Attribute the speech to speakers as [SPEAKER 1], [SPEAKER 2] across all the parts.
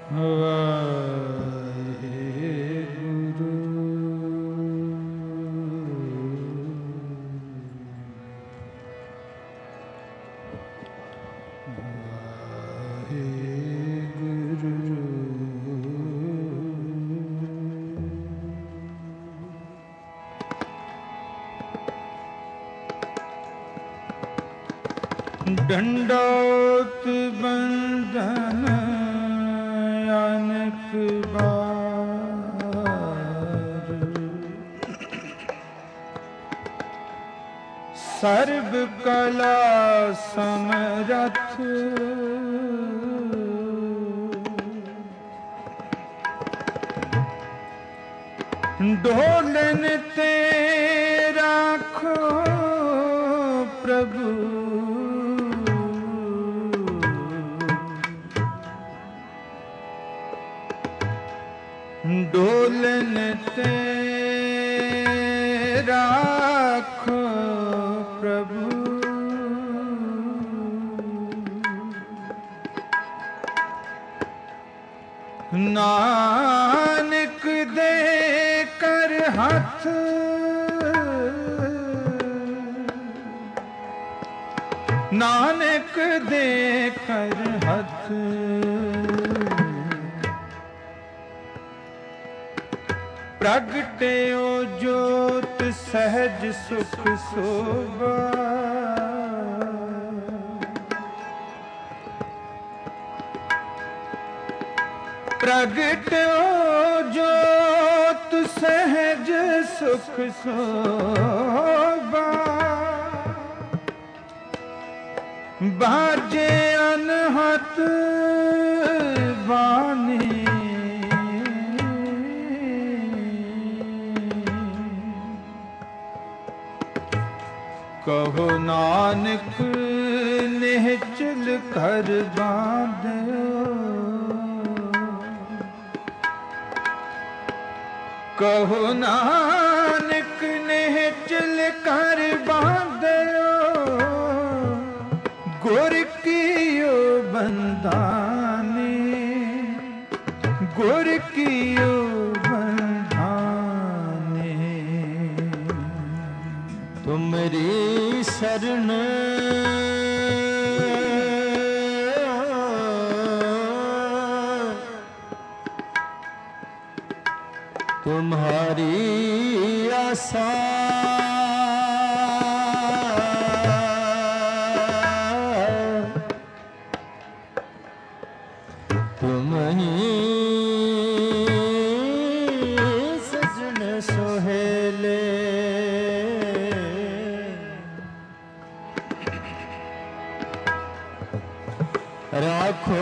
[SPEAKER 1] ਡੰਡੋਤ ਬੰਧਨ ਅਨੇਕ ਬਾਰ, ਸਰਬ ਕਲਾ ਸਮਰਥ ਡੋਲਨ ਤੇ ਰਾਖੋ ਪ੍ਰਭੂ, ਡੋਲਨ ਤੇ ਰਾਖੋ ਪ੍ਰਭੂ, ਨਾਨਕ ਦੇ ਕਰ ਹੱਥ ਨਾਨਕ ਦੇ ਕਰ ਹੱਥ, ਪ੍ਰਗਟਿਓ ਜੋਤ ਸਹਿਜ ਸੁਖ ਸੋਭਾ, ਪ੍ਰਗਟਿਓ ਜੋਤ ਸਹਿਜ ਸੁਖ ਸੋਭਾ, ਬਾਜੇ ਅਨਹਤ ਬਾਣੀ, ਕਹੋ ਨਾਨਕ ਨਿਹਚਲ ਕਰ ਬਾਂਧਿਓ, ਕਹੋ ਨਾਨਕ ਨਿਹਚਲ ਕਰ ਬਾਂਧਿਓ, ਗੁਰ ਕੀਓ ਬੰਧਾਨੀ, ਗੁਰ ਕੀਓ ਬੰਧਾਨੀ, ਤੁਮਰੀ ਸ਼ਰਨ तुम्हारी आशा, तुम ही सजन सोहेले, राखो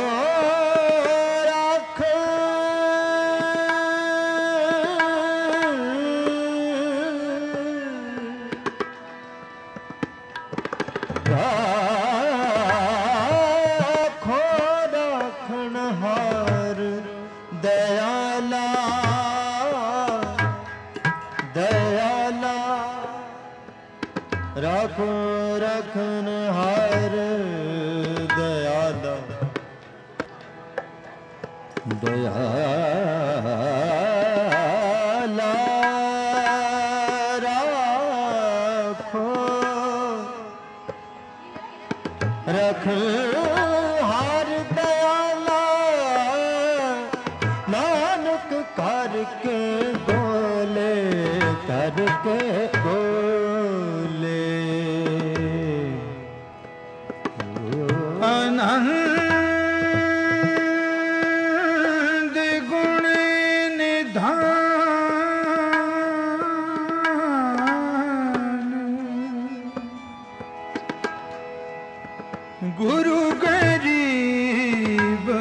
[SPEAKER 1] राखो रखन हार दयाला, दयाला राखो रखन हार दयाला, नानक करके बोले करके बोले, आनंद गुण निधान, गुरु गरीब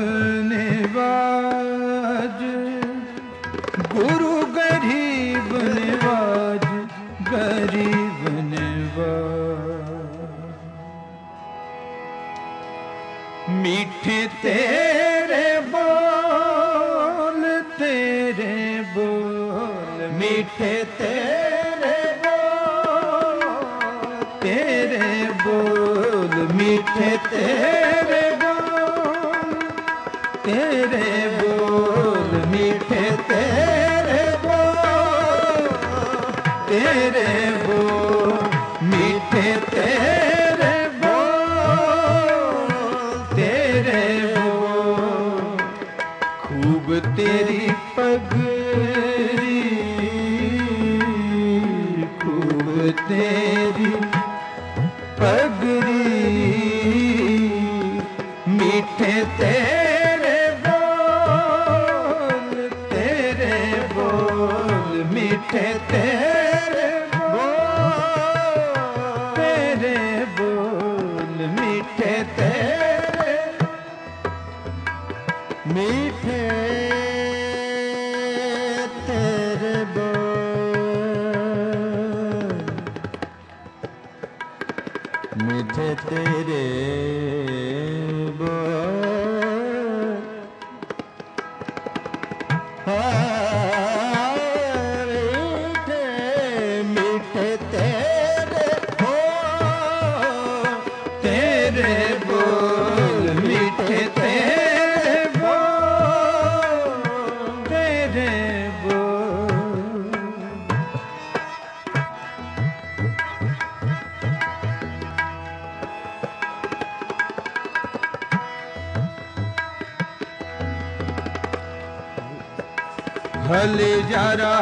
[SPEAKER 1] निवाज, गुरु गरीब निवाज, गरीब निवाज, मीठे तेरे बोल, तेरे बोल मीठे, तेरे बोल, तेरे बोल मीठे, तेरे बोल तेरे बोल मीठे तेरे बोल, तेरे बोल मीठे तेरे बोल, तेरे बोल खूब तेरी पगड़ी, खूब तेरी पगड़ी, मीठे तेरे बोल, तेरे बोल मीठे तेरे बोल, तेरे बोल मीठे तेरे मीठे तेरे बोल, मीठे तेरे हले जारा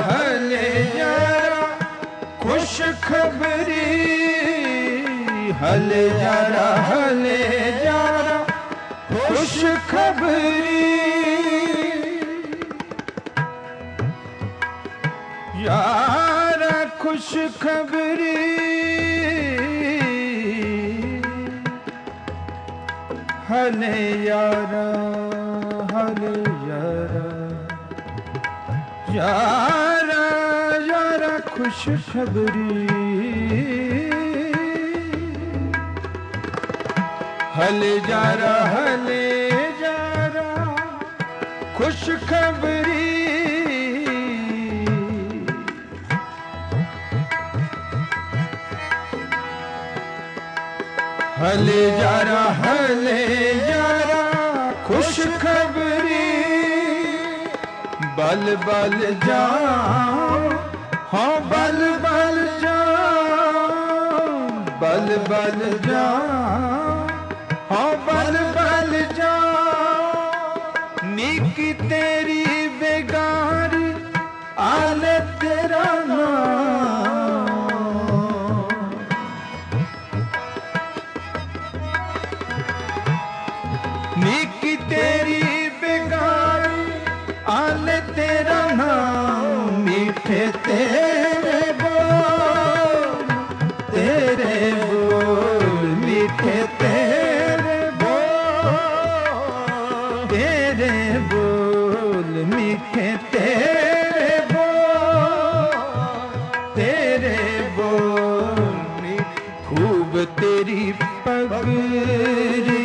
[SPEAKER 1] खुश खबरी, हले जारा खुश खबरी, यारा खुश खबरी, हले यारा यारा यारा खुश खबरी, हले जारा खुश खबरी, हले जारा खुश खबरी, बल बल जाओ, हाँ बल बल जाओ, बल बल जाओ, हाँ बल बल जाओ, नीकी तेरी बेगारी आले तेरा नाम, नीकी तेरी बेगारी आले तेरा नाम, मीठे तेरे बोल, तेरे बोल मीठे तेरे बोल, तेरे बोल मीठे तेरे बोल, तेरे बोल खूब तेरी पगड़ी,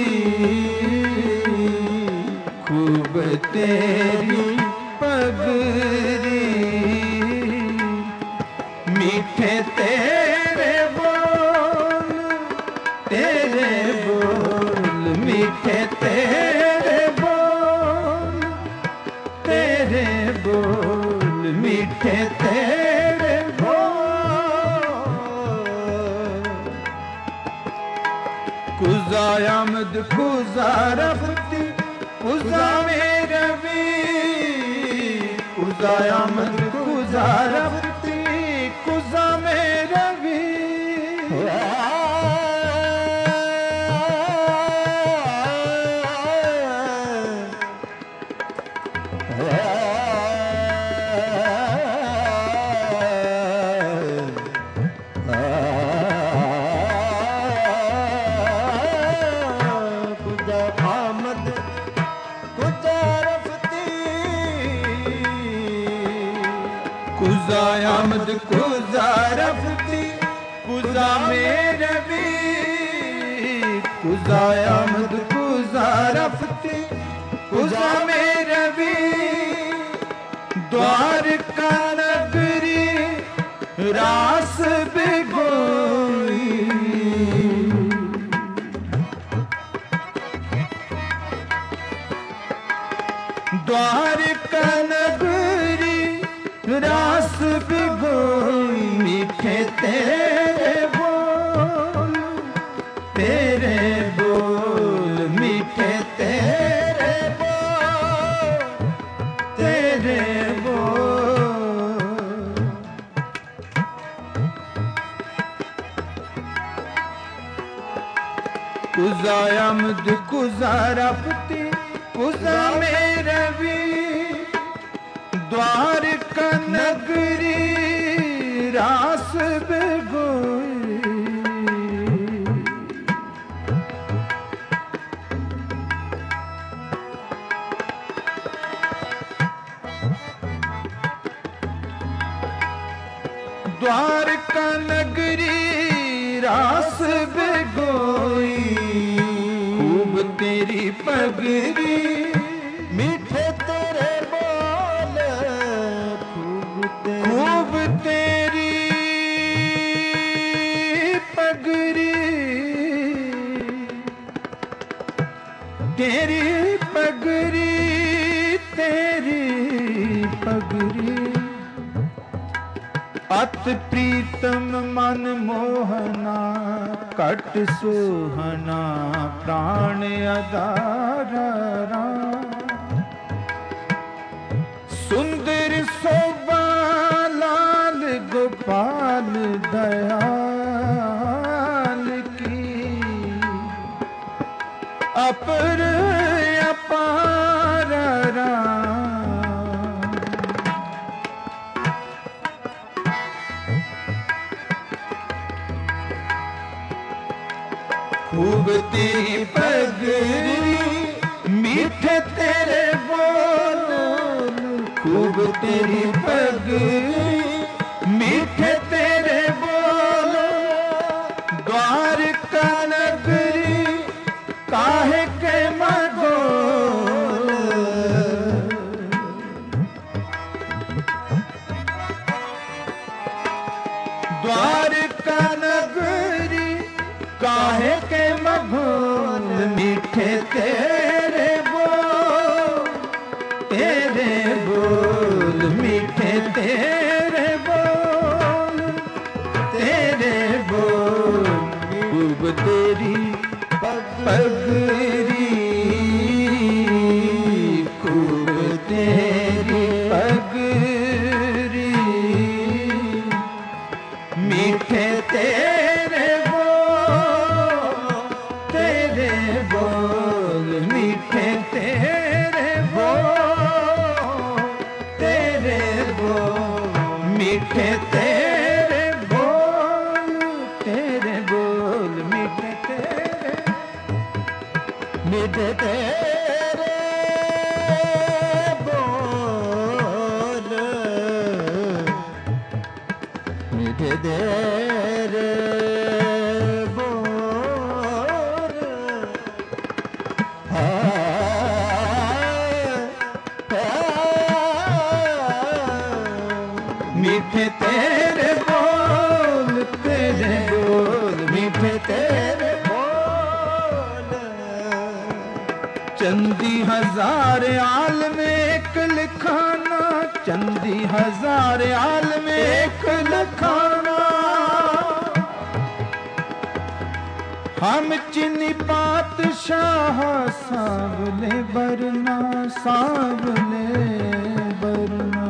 [SPEAKER 1] खूब तेरी पगड़ी, मीठे तेरे बोल, तेरे बोल मीठे तेरे बोल, तेरे बोल मीठे तेरे बोल, कुजा आमद कुजा रफ्ती कुजा मेरा वीर, कुजा आमद कुजा रफ्ती कुजा मेरा वीर, कुजा आमद कुजा रफ्ती कुजा मेरा वीर, कुजा आमद कुजा रफ्ती कुजा मेरा वीर, द्वारका नगरी रास बिगोई, द्वारका नगरी रास भिगोई, मीठे तेरे बोल, तेरे बोल, मीठे तेरे बोल, तेरे बोल। कुजा अमद कुजा रफ्ती कुजा मेरे भी, द्वारका नगरी रास भिगोई। द्वारका नगरी रास भिगोई, खूब तेरी पगरी, मीठे तेरे बोल, खूब तेरी पगरी, तेरी पगरी, तेरी पगरी। अत प्रीतम मन मोहना, कट सुहना प्राण अदारा। सुंदर शोभा लाल गोपाल दयाल की, अपर अपार खूब तेरी पगरी, मीठे तेरे बोल, खूब तेरी पगरी, मीठे तेरे बोल। द्वारका नगरी काहे के मगोल, द्वारका नगरी काहे के मगोल, मीठे तेरे बोल, तेरे बोल, मीठे तेरे बोल, तेरे बोल। खूब तेरी पगरी, खूब तेरी पगरी, मीठे तेरे बोल, मीठे तेरे बोल, तेरे बोल, मीठे तेरे बोल, तेरे बोल, मीठे तेरे, मीठे तेरे बोल, मीठे तेरे मीठे तेरे बोल, तेरे बोल, मीठे तेरे बोल। चंदी हजार आल में एक लिखाना, चंदी हजार आल में एक लिखाना। हम चिन्नी पातशाह सांवले बरना, सांवले बरना।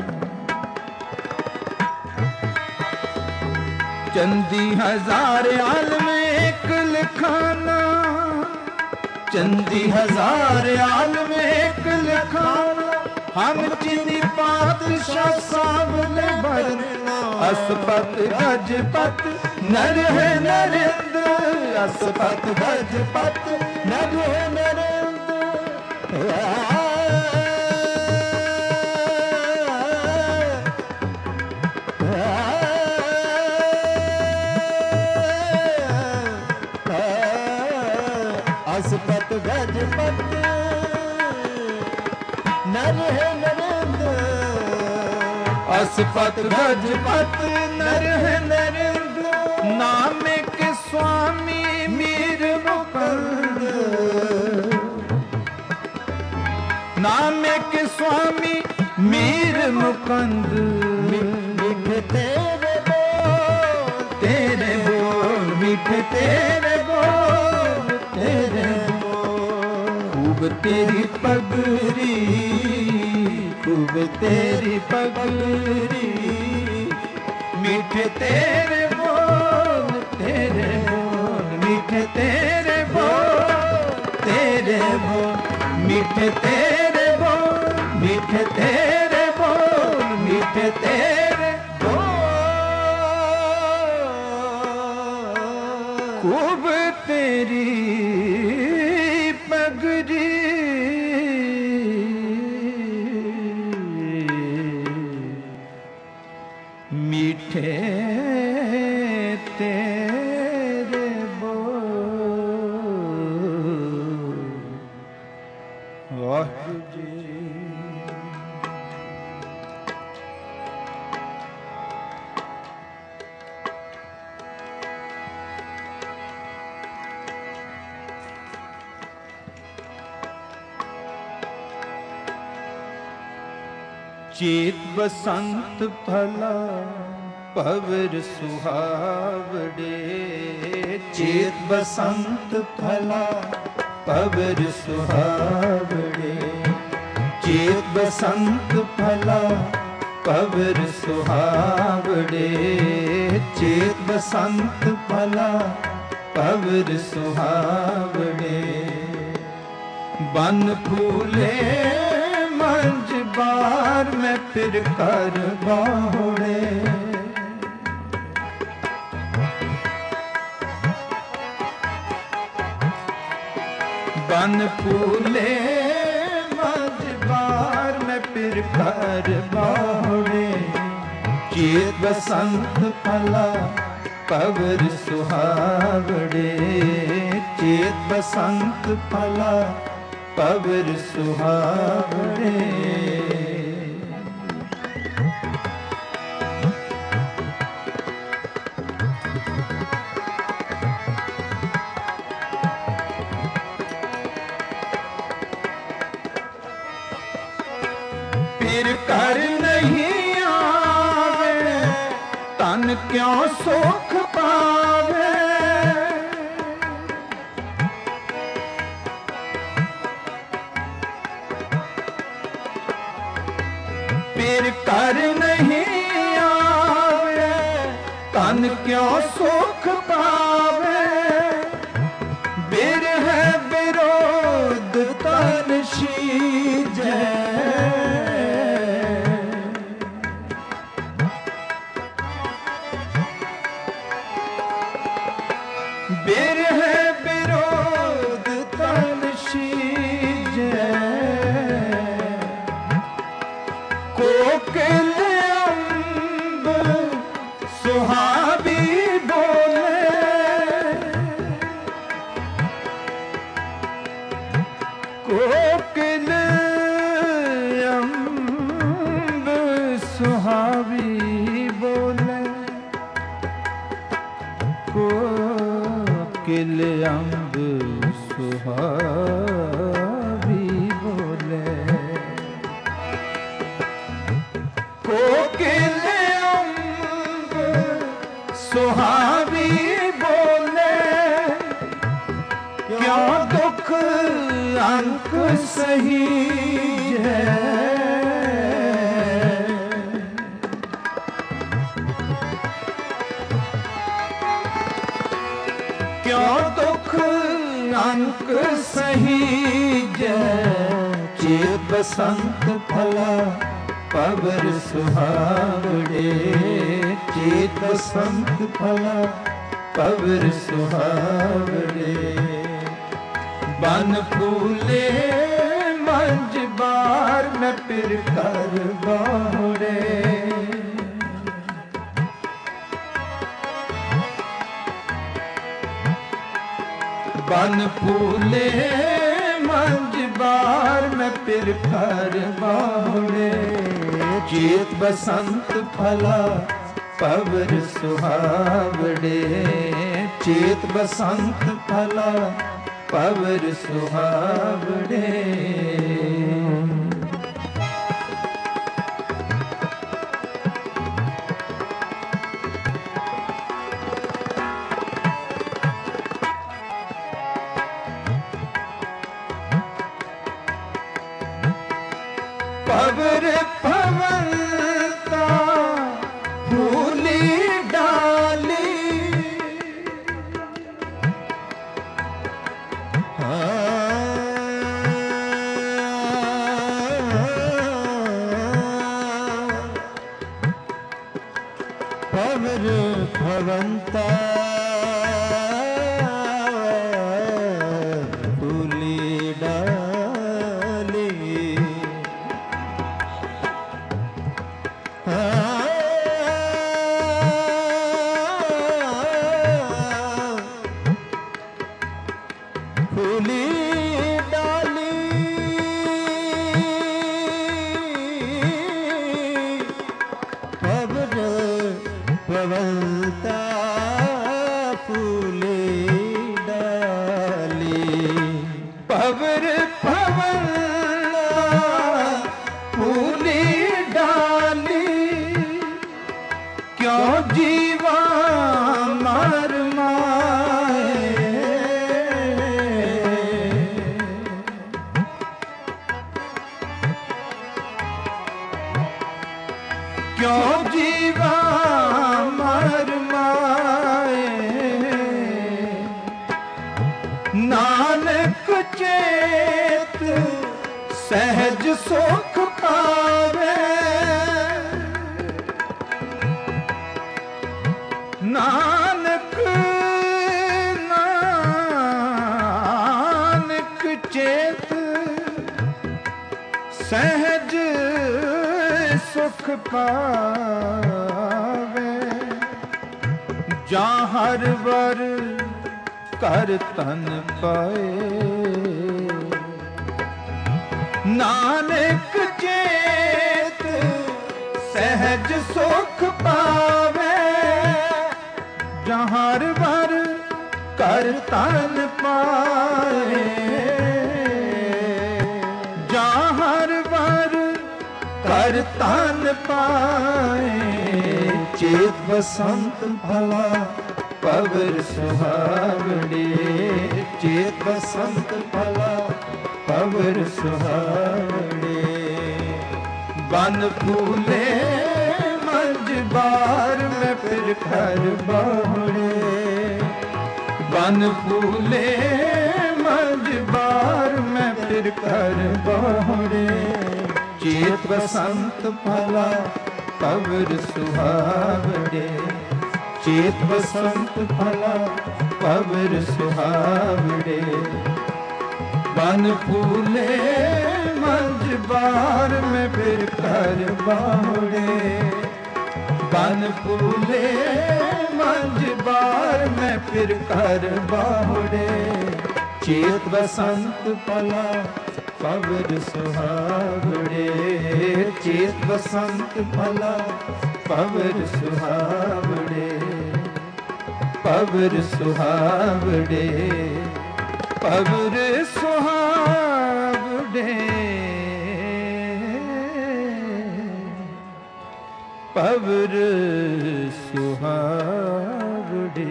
[SPEAKER 1] चंदी हजार आल में एक लिखाना, चंदी हजार आल में एक लिखाना। हम चिन्नी पातशाह सांवले बरना, असपत गजपत नर है नरेंद्र, असपत गजपत नर है नरेंद्र। असपत गजपत नर है नरेंद्र, असपत गजपत नर है नरेंद्र। नाम के स्वामी मीर मुकुंद, ਨਾਨਕ ਸੁਆਮੀ ਮੀਰ ਮੁਕੰਦ
[SPEAKER 2] ਮਿੱਠੇ ਤੇਰੇ ਬੋਲ,
[SPEAKER 1] ਤੇਰੇ ਬੋਲ ਮਿੱਠੇ ਤੇਰੇ ਬੋਲ ਤੇਰੇ
[SPEAKER 2] ਬੋਲ।
[SPEAKER 1] ਖੂਬ ਤੇਰੀ ਪਗਰੀ, ਖੂਬ ਤੇਰੀ ਪਗਰੀ, ਮਿੱਠੇ ਤੇਰੇ ਬੋਲ ਤੇਰੇ ਬੋਲ ਮਿੱਠੇ ਤੇਰੇ ਬੋਲ ਤੇਰੇ ਬੋਲ ਮਿੱਠੇ ਤੇਰੇ ਬੋਲ ਮਿੱਠੇ ਤੇਰੇ ਬੋਲ ਮਿੱਠੇ ਤੇਰੇ ਬੋਲ। ਖੂਬ ਤੇਰੀ ਪਗਰੀ, ਮਿੱਠੇ ਤੇਰੇ ਬੋਲ। ਵਾਹਿਗੁਰੂ ਜੀ। ਚੇਤ ਬਸੰਤ ਭਲਾ ਪਵਰ ਸੁਹਾਵੜੇ, ਚੇਤ ਬਸੰਤ ਭਲਾ ਪਵਰ ਸੁਹਾਵੜੇ, ਚੇਤ ਬਸੰਤ ਭਲਾ ਪਵਰ ਸੁਹਾਵੜੇ, ਚੇਤ ਬਸੰਤ ਭਲਾ ਪਵਰ ਸੁਹਾਵੜੇ। ਬਨ ਫੂਲੇ ਮੰਝ ਬਾਰ ਮੈਂ ਫਿਰ ਕਰ ਬਾਹੁੜੇ, ਬਨ ਫੂਲੇ ਮੰਝ ਬਾਰ ਮੈਂ ਫਿਰ ਕਰ ਬਾਹੁੜੇ, ਚੇਤ ਬਸੰਤ ਭਲਾ ਪਵਰ ਸੁਹਾਵੜੇ, ਚੇਤ ਬਸੰਤ ਭਲਾ ਪਵਰ ਸੁਹਾਵੜੇ। ਫਿਰ ਕਰ ਨਹੀਂ ਆਵੇ ਤਨ ਕਿਉਂ ਸੁਖ ਪਾਵੇ, ਫਿਰ ਕਰ ਨਹੀਂ ਆਵੇ ਤਨ ਕਿਉਂ ਸੁਖ ਪਾਵੇ, ਬਿਰਹ ਵਿਰੋਧ ਤਨ ਸੀਜੈ, ਬਿਰਹ ਵਿਰੋਧ ਤਨ ਸੀਜੈ, ਕੋਕਿਲ ਅੰਬ ਸੁਹਾਵੀ ਬੋਲੇ, ਕੋਕਿਲ ਅੰਬ ਸੁਹਾਵੀ ਬੋਲੇ, ਕੋਕਿਲ ਅੰਬ ਸੁਹਾਵੀ ਬੋਲੇ, ਕੋਕਿਲ ਅੰਬ ਸੁਹਾਵੀ ਬੋਲੇ, ਕਿਉਂ ਦੁਖ ਅੰਕ ਸਹੀਜੈ, ਕਿਉਂ ਦੁਖ ਅੰਕ ਸਹੀਜੈ, ਚੇਤ ਬਸੰਤ ਭਲਾ ਪਵਰ ਸੁਹਾਵੜੇ, ਚੇਤ ਬਸੰਤ ਭਲਾ ਪਵਰ ਸੁਹਾਵੜੇ। ਬਨ ਫੂਲੇ ਮੰਝ ਬਾਰ ਮੈਂ ਫਿਰ ਕਰ ਬਾਹੁੜੇ, ਬਨ ਫੂਲੇ ਮੰਝ ਬਾਰ ਮੈਂ ਫਿਰ ਕਰ ਬਾਹੁੜੇ, ਚੇਤ ਬਸੰਤ ਫਲਾ ਪਵਰ ਸੁਹਾਵੜੇ, ਚੇਤ ਬਸੰਤ ਫਲਾ ਪਵਰ ਸੁਹਾਵੜੇ। पवर पवनता फूली डाली
[SPEAKER 2] पवर पवनता फूली डाली फूली डाली पवर पवनता फूली डाली
[SPEAKER 1] पवर पवनता फूली डाली क्यों जीवा मर माए क्यों जीवा मर माए नानक चेत सहज सुख पावे नानक नानक चेत सहज सुख पावे ਜਾਂ ਹਰ ਵਰ ਕਰ ਤਨ ਪਾਏ ਨਾਨਕ ਚੇਤ ਸਹਿਜ ਸੁਖ ਪਾਵੇ ਜਾਂ ਹਰ ਵਰ ਕਰ ਤਨ ਪਾਏ ਜਾਂ ਹਰ ਵਰ ਕਰ ਤਨ ਪਾਏ ਚੇਤ ਬਸੰਤ ਭਲਾ ਪਵਰ ਸੁਹਾਵੜੇ ਚੇਤ ਬਸੰਤ ਭਲਾ ਪਵਰ ਸੁਹਾਵੜੇ ਬਨ ਫੂਲੇ ਮੰਜ ਬਾਰ ਮੈਂ ਫਿਰ ਘਰ ਬਾਹੜੇ ਬਨ ਫੂਲੇ ਮੰਜ ਬਾਰ ਮੈਂ ਫਿਰ ਘਰ ਬਾਹੜੇ ਚੇਤ ਬਸੰਤ ਭਲਾ ਪਵਰ ਸੁਹਾਵੜੇ ਚੇਤ ਬਸੰਤ ਭਲਾ ਪਵਰ ਸੁਹਾਵੜੇ ਬਨ ਫੂਲੇ ਮੰਜ ਬਾਰ ਮੈਂ ਫਿਰ ਘਰ ਬਾਹੜੇ ਬਨ ਫੂਲੇ ਮੰਜ ਬਾਰ ਮੈਂ ਫਿਰ ਘਰ ਬਾਹੜੇ ਚੇਤ ਬਸੰਤ ਭਲਾ ਪਵਰ ਸੁਹਾਵੜੇ ਚੇਤ ਬਸੰਤ ਭਲਾ ਪਵਰ ਸੁਹਾਵੜੇ ਪਵਰ ਸੁਹਾਵੜੇ ਪਵਰ ਸੁਹਾਵੜੇ ਪਵਰ ਸੁਹਾਵੜੇ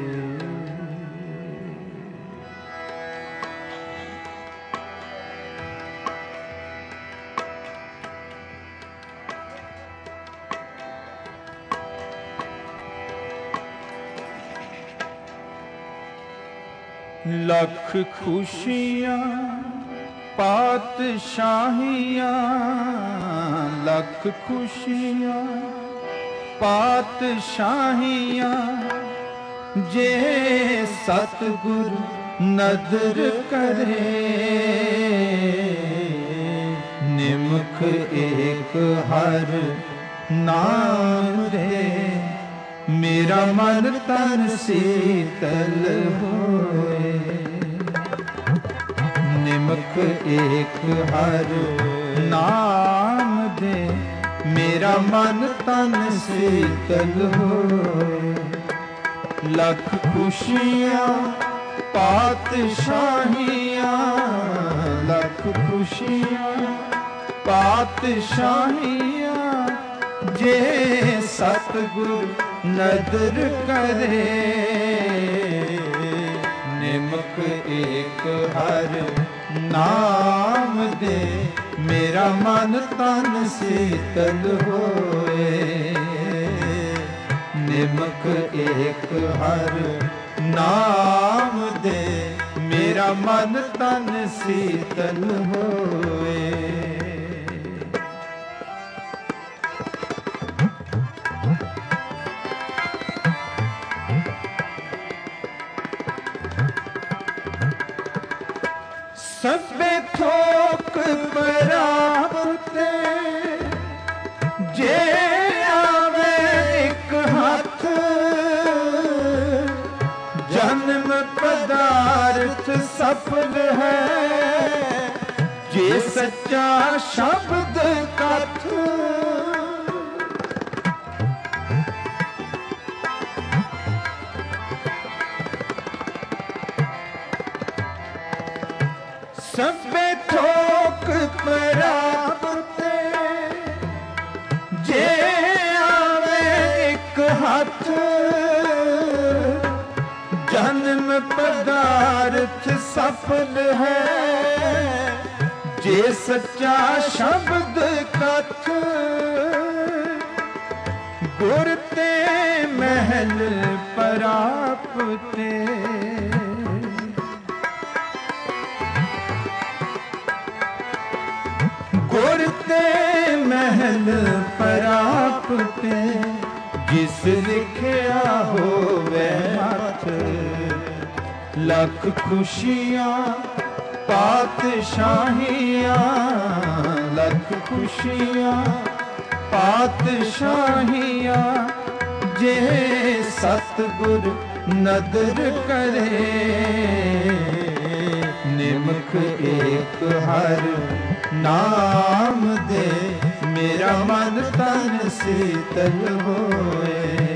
[SPEAKER 1] ਲੱਖ ਖੁਸ਼ੀਆਂ ਪਾਤਸ਼ਾਹੀਆਂ ਲੱਖ ਖੁਸ਼ੀਆਂ ਪਾਤਸ਼ਾਹੀਆਂ ਜੇ ਸਤਿਗੁਰ ਨਦਰ ਕਰੇ ਨਿਮਖ ਏਕ ਹਰ ਨਾਮ ਦੇ ਮੇਰਾ ਮਨ ਤਨ ਸੀਤਲ ਹੋਏ ਨਿਮਖ ਏਕ ਹਰ ਨਾਮ ਦੇ ਮੇਰਾ ਮਨ ਤਨ ਸੀਤਲ ਹੋਏ ਲੱਖ ਖੁਸ਼ੀਆਂ ਪਾਤਸ਼ਾਹੀਆਂ ਲੱਖ ਖੁਸ਼ੀਆਂ ਪਾਤਸ਼ਾਹੀਆਂ ਜੇ ਸਤਿਗੁਰ ਨਦਰ ਕਰੇ ਨਿਮਖ ਏਕ ਹਰ ਨਾਮ ਦੇ ਮੇਰਾ ਮਨ ਤਨ ਸੀਤਲ ਹੋਏ। ਨਿਮਕ ਏਕ ਹਰ ਨਾਮ ਦੇ ਮੇਰਾ ਮਨ ਤਨ ਸੀਤਲ ਹੋਏ। ਸਭੇ ਥੋਕ ਪ੍ਰਾਪਤੇ ਜੇ ਆਵੇ ਇੱਕ ਹੱਥ। ਜਨਮ ਪਦਾਰਥ ਸਫਲ ਹੈ ਜੇ ਸੱਚਾ ਸ਼ਬਦ ਕਥ। ਸਭੇ ਥੋਕ ਪ੍ਰਾਪਤੇ ਜੇ ਆਵੇ ਇੱਕ ਹੱਥ। ਜਨਮ ਪਦਾਰਥ ਸਫਲ ਹੈ ਜੇ ਸੱਚਾ ਸ਼ਬਦ ਕਥ। ਗੁਰ ਤੇ ਮਹਿਲ ਪ੍ਰਾਪਤੇ ਗੁਰ ਤੇ ਮਹਿਲ ਪ੍ਰਾਪਤੇ ਜਿਸ ਲਿਖਿਆ ਹੋਵੇ ਹੱਥ। ਲੱਖ ਖੁਸ਼ੀਆਂ ਪਾਤਸ਼ਾਹੀਆਂ ਲੱਖ ਖੁਸ਼ੀਆਂ ਪਾਤਸ਼ਾਹੀਆਂ ਜੇ ਸਤਿਗੁਰ ਨਦਰ ਕਰੇ। ਨਿਮਕ ਏਕ ਹਰ ਨਾਮ ਦੇ ਮੇਰਾ ਮਨ ਤਨ ਸੀਤਲ ਹੋਏ।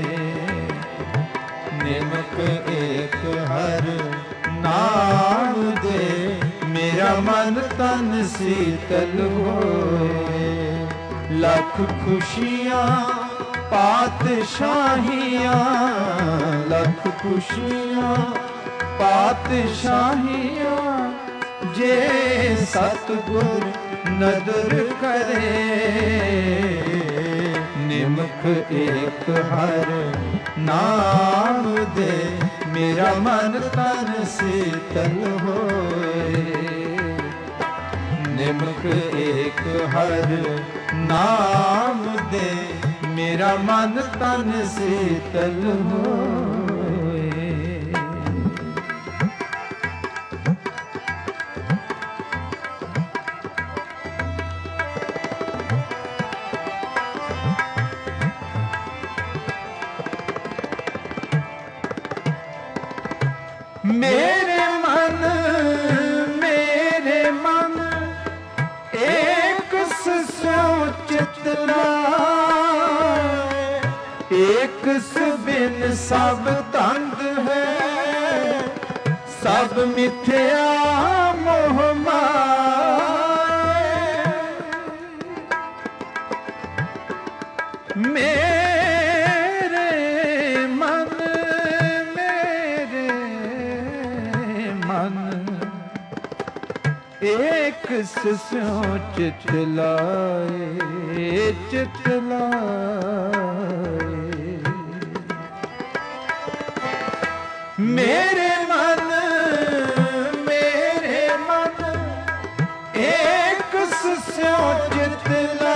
[SPEAKER 1] ਨਿਮਕ ਏਕ ਹਰ ਨਾਮ ਦੇ ਮੇਰਾ ਮਨ ਤਨ ਸੀਤਲ ਹੋਏ। ਲੱਖ ਖੁਸ਼ੀਆਂ ਪਾਤਸ਼ਾਹੀਆਂ ਲੱਖ ਖੁਸ਼ੀਆਂ ਪਾਤਸ਼ਾਹੀਆਂ ਜੇ ਸਤਿਗੁਰ ਨਦਰ ਕਰੇ। ਨਿਮਕ ਏਕ ਹਰ ਨਾਮ ਦੇ ਮੇਰਾ ਮਨ ਤਨ ਸੀਤਲ ਹੋਏ। ਨਿਮਕ ਏਕ ਹਰ ਨਾਮ ਦੇ ਮੇਰਾ ਮਨ ਤਨ ਸੀਤਲ ਹੋਏ। ਮੇਰੇ ਮਨ ਏਕ ਸਿਉ ਚਿਤ ਲਾਏ। ਏਕ ਬਿਨ ਸਭ ਤੰਦ ਹੈ ਸਭ ਮਿਥਿਆ ਮੋਹ ਮਾਏ। ਮੇਰੇ ਮਨ ਏਕ ਸਿਉ ਚਿਤ ਲਾਏ ਚਿਤ ਲਾਏ। ਮੇਰੇ ਮਨ ਏਕ ਸਿਉ ਚਿਤ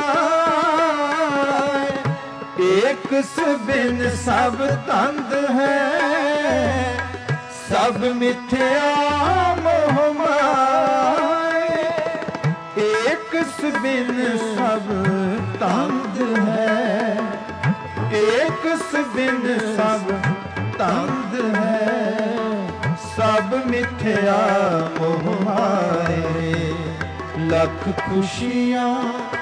[SPEAKER 1] ਲਾਏ। ਏਕ ਬਿਨ ਸਭ ਤੰਦ ਹੈ ਸਭ ਮਿਥਿਆ ਮੋਹ ਮਾਏ। ਏਕ ਬਿਨ ਸਭ ਤੰਦ ਹੈ ਏਕ ਬਿਨ ਸਭ ਤੰਦ ਹੈ ਸਭ ਮਿਥਿਆ ਮੋਹ ਮਾਏ। ਲੱਖ ਖੁਸ਼ੀਆਂ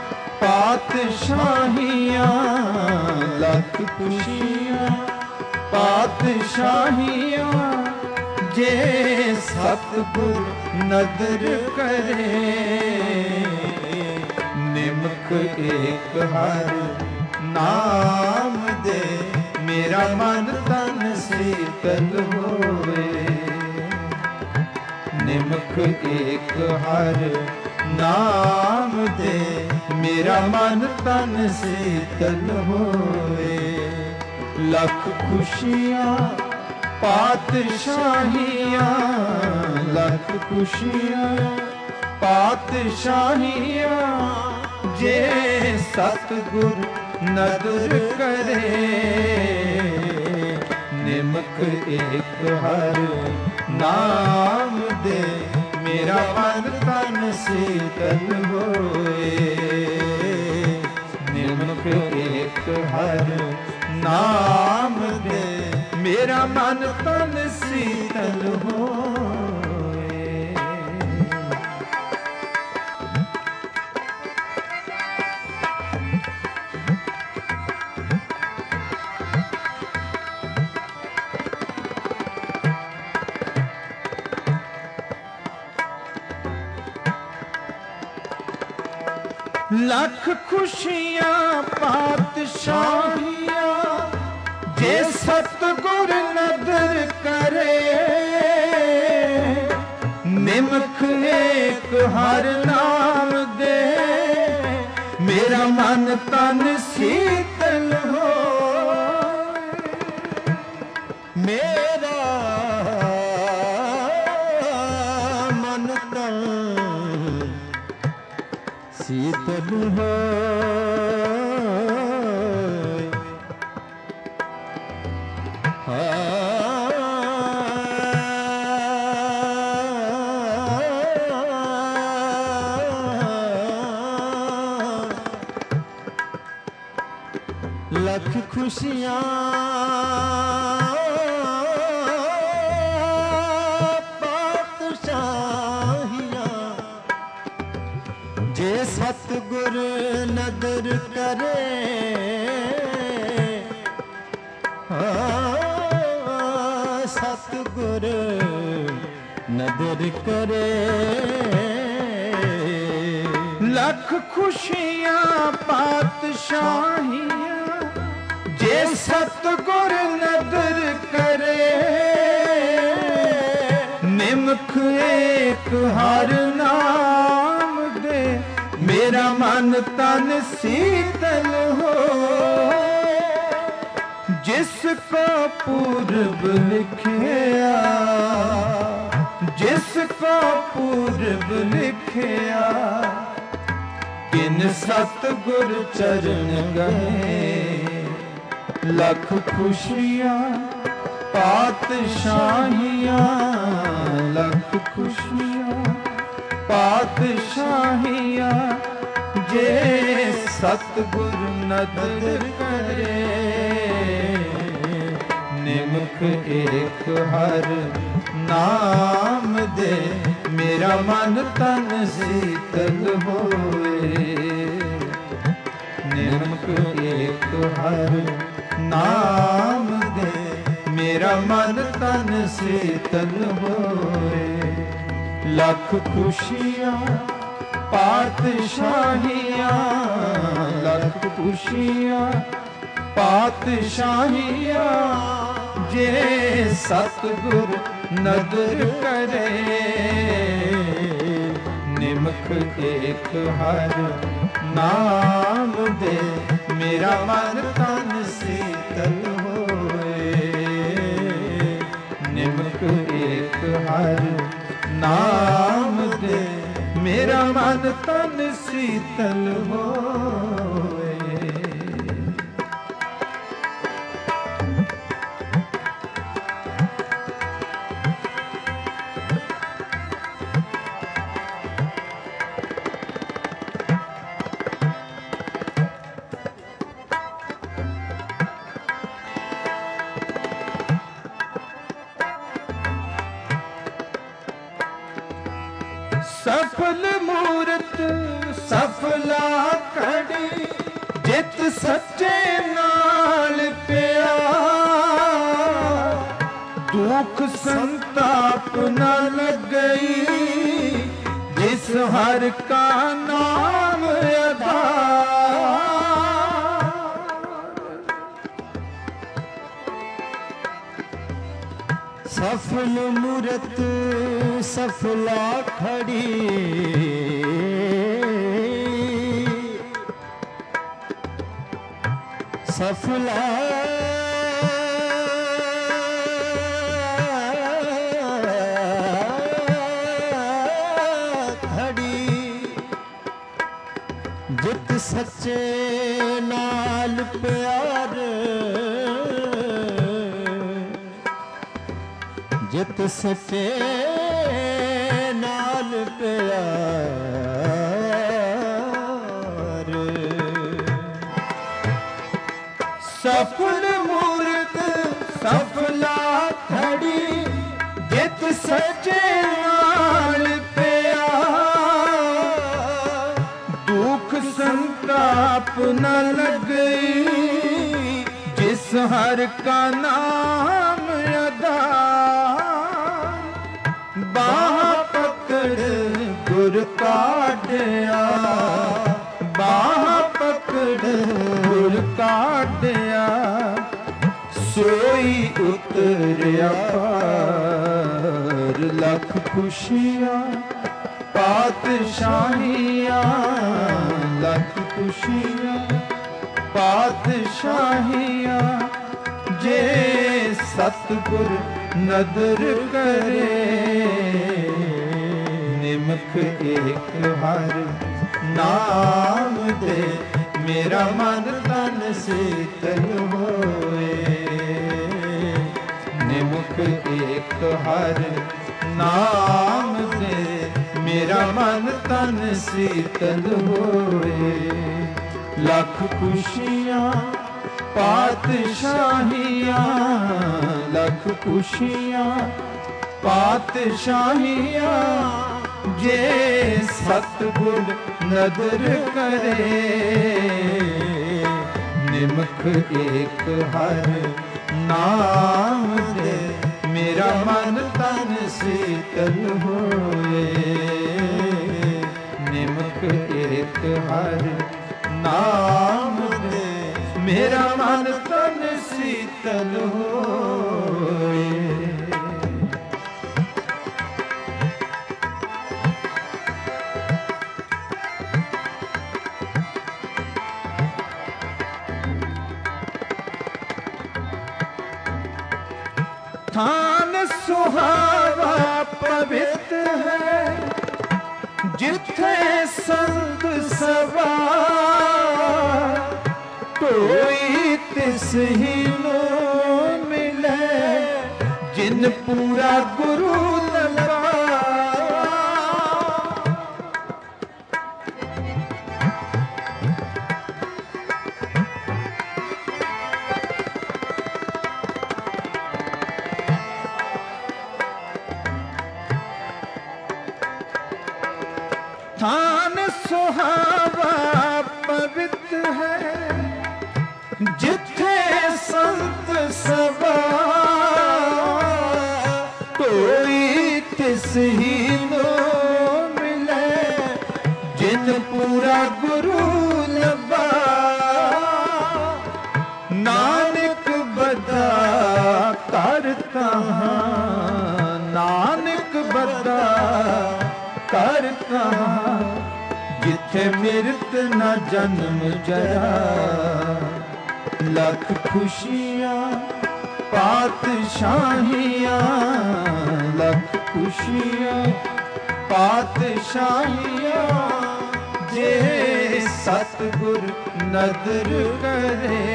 [SPEAKER 1] ਪਾਤਸ਼ਾਹੀਆਂ ਲੱਖ ਖੁਸ਼ੀਆਂ ਪਾਤਸ਼ਾਹੀਆਂ ਜੇ ਸਤਿਗੁਰ ਨਦਰ ਕਰੇ। ਨਿਮਕ ਏਕ ਹਰ ਨਾਮ ਦੇ ਮੇਰਾ ਮਨ ਤਨ ਸੀਤਲ ਹੋਵੇ। ਨਿਮਖ ਏਕ ਹਰ ਨਾਮ ਦੇ, ਮੇਰਾ ਮਨ ਤਨ ਸੀਤਲ ਹੋਏ। ਲੱਖ ਖੁਸ਼ੀਆਂ ਪਾਤਸ਼ਾਹੀਆਂ, ਲੱਖ ਖੁਸ਼ੀਆਂ ਪਾਤਸ਼ਾਹੀਆਂ, ਜੇ ਸਤਿਗੁਰ ਨਦਰ ਕਰੇ। ਨਿਮਖ ਏਕ ਹਰ ਨਾਮ ਦੇ, ਮੇਰਾ ਮਨ ਤਨ ਸੀਤਲ ਹੋਏ। ਨਿਮਖ ਏਕ ਹਰ ਨਾਮ ਦੇ, ਮੇਰਾ ਮਨ ਤਨ ਸੀਤਲ ਹੋਏ। ਲੱਖ ਖੁਸ਼ੀਆਂ ਪਾਤਸ਼ਾਹੀਆਂ, ਜੇ ਸਤਿਗੁਰ ਨਦਰ ਕਰੇ। ਨਿਮਖ ਏਕ ਹਰ ਨਾਮ ਦੇ, ਮੇਰਾ ਮਨ ਤਨ ਸੀਤਲ ਹੋਏ।
[SPEAKER 2] ਮੇਰਾ ਮਨ ਤਨ ਸੀਤਲ ਹੋਏ। ਲੱਖ ਖੁਸ਼ੀਆਂ ਪਾਤਸ਼ਾਹੀਆਂ, ਜੇ ਸਤਿਗੁਰ ਨਦਰ ਕਰੇ। ਸਤਿਗੁਰ ਨਦਰ ਕਰੇ।
[SPEAKER 1] ਲੱਖ ਖੁਸ਼ੀਆਂ ਪਾਤਸ਼ਾਹੀਆਂ, ਜੇ ਸਤਿਗੁਰ ਨਦਰ ਕਰੇ। ਨਿਮਖ ਏਕ ਹਰ ਨਾਮ ਦੇ, ਮੇਰਾ ਮਨ ਤਨ ਸੀਤਲ ਹੋਏ। ਜਿਸ ਕੋ ਪੂਰਬ ਲਿਖਿਆ, ਜਿਸ ਕੋ ਪੂਰਬ ਲਿਖਿਆ, ਕਿਨ ਸਤਿਗੁਰ ਚਰਨ ਗਏ। ਲੱਖ ਖੁਸ਼ੀਆਂ ਪਾਤਸ਼ਾਹੀਆਂ, ਲੱਖ ਖੁਸ਼ੀਆਂ ਪਾਤਸ਼ਾਹੀਆਂ, ਜੇ ਸਤਿਗੁਰ ਨਦਰ ਕਰੇ। ਨਿਮਖ ਏਕ ਹਰ ਨਾਮ ਦੇ, ਮੇਰਾ ਮਨ ਤਨ ਸੀਤਲ ਹੋਏ। ਨਿਮਖ ਏਕ ਹਰ ਨਾਮ ਦੇ, ਮੇਰਾ ਮਨ ਤਨ ਸੀਤਲ ਹੋਏ। ਲੱਖ ਖੁਸ਼ੀਆਂ ਪਾਤਸ਼ਾਹੀਆਂ, ਲੱਖ ਖੁਸ਼ੀਆਂ ਪਾਤਸ਼ਾਹੀਆਂ, ਜੇ ਸਤਿਗੁਰ ਨਦਰ ਕਰੇ। ਨਿਮਖ ਏਕ ਹਰ ਨਾਮ ਦੇ, ਮੇਰਾ ਮਨ ਤਨ ਸੀਤਲ ਹੋਏ। ਨਿਮਖ ਏਕ ਹਰ ਨਾਮ ਦੇ, ਮੇਰਾ ਮਨ ਤਨ ਸੀਤਲ ਹੋਏ। ਸਫਲ ਮੂਰਤ ਸਫਲਾ ਕੜੀ, ਜਿਤ ਸੱਚੇ ਨਾਲ ਪਿਆ। ਦੁਖ ਸੰਤਾਪ ਨ ਲੱਗਈ, ਜਿਸ ਹਰ ਕਾ ਨਾਮ ਆਧਾਰ।
[SPEAKER 2] ਸਫਲ ਮੂਰਤ ਸਫਲਾ ਖੜੀ ਸਫਲਾ ਜਿਤ ਸੱਚੇ ਨਾਲ ਪਿਆਰ ਜਿਤ ਸੱਚੇ ਨਾਲ ਪਿਆਰ
[SPEAKER 1] ਸਫਲ ਮੂਰਤ ਸਫਲਾ ਖੜੀ ਜਿਤ ਸੱਚੇ ਨਾਲ ਪਿਆਰ ਦੁਖ ਸੰਤਾਪ ਨ ਲਗਈ ਜਿਸ ਹਰ ਕਾ ਨਾਮ ਅਧਾਰ ਬਾਹ ਪਕੜ ਗੁਰ ਕਾਢਿਆ ਬਾਹ ਪਕੜ ਗੁਰ ਕਾਢਿਆ ਸੋਈ ਉਤਰਿਆ ਪਾਰ ਲੱਖ ਖੁਸ਼ੀਆਂ ਪਾਤਸ਼ਾਹੀਆਂ ਲੱਖ ਖੁਸ਼ੀਆਂ ਪਾਤਸ਼ਾਹੀਆਂ ਜੇ ਸਤਿਗੁਰ ਨਦਰ ਕਰੇ ਨਿਮਖ ਏਕ ਹਰ ਨਾਮ ਦੇ ਮੇਰਾ ਮਨ ਤਨ ਸੀਤਲ ਹੋਏ ਨਿਮਖ ਏਕ ਹਰ ਨਾਮ ਦੇ ਮੇਰਾ ਮਨ ਤਨ ਸੀਤਲ ਹੋਏ ਲੱਖ ਖੁਸ਼ੀਆਂ ਪਾਤਸ਼ਾਹੀਆਂ ਲੱਖ ਖੁਸ਼ੀਆਂ ਪਾਤਸ਼ਾਹੀਆਂ ਜੇ ਸਤਿਗੁਰ ਨਦਰ ਕਰੇ ਨਿਮਖ ਏਕ ਹਰ ਨਾਮ ਦੇ ਮੇਰਾ ਮਨ ਤਨ ਸੀਤਲ ਹੋਏ ਨਿਮਖ ਏਕ ਹਰ ਨਾਮ ਦੇ ਮੇਰਾ ਮਨ ਤਨ ਸੀਤਲ ਹੋਏ ਥਾਨ ਸੁਹਾਵਾ ਪਵਿੱਤ ਹੈ ਜਿੱਥੇ ਸੰਤ ਸਵਾਰ ਕੋਈ ਤਿਸ ਹੀ ਨੂੰ ਮਿਲੇ ਜਿਨ ਪੂਰਾ ਗੁਰੂ ਲਗਾ ਥਾਨ ਸੁਹਾਵਾ ਪਵਿੱਤ ਹੈ ਜਿੱਥੇ ਸੰਤ ਸਵਾਰ ਕੋਈ ਤਿਸ ਹੀ ਨੂੰ ਮਿਲੇ ਜਿਨ ਪੂਰਾ ਗੁਰੂ ਲੱਭਾ ਨਾਨਕ ਬਦਾ ਕਰਤਾ ਨਾਨਕ ਬਦਾ ਕਰਤਾ ਜਿੱਥੇ ਮਿਰਤ ਨਾ ਜਨਮ ਜਰਾ ਲੱਖ ਖੁਸ਼ੀਆਂ ਪਾਤਸ਼ਾਹੀਆਂ ਲੱਖ ਖੁਸ਼ੀਆਂ ਪਾਤਸ਼ਾਹੀਆਂ ਜੇ ਸਤਿਗੁਰ ਨਦਰ ਕਰੇ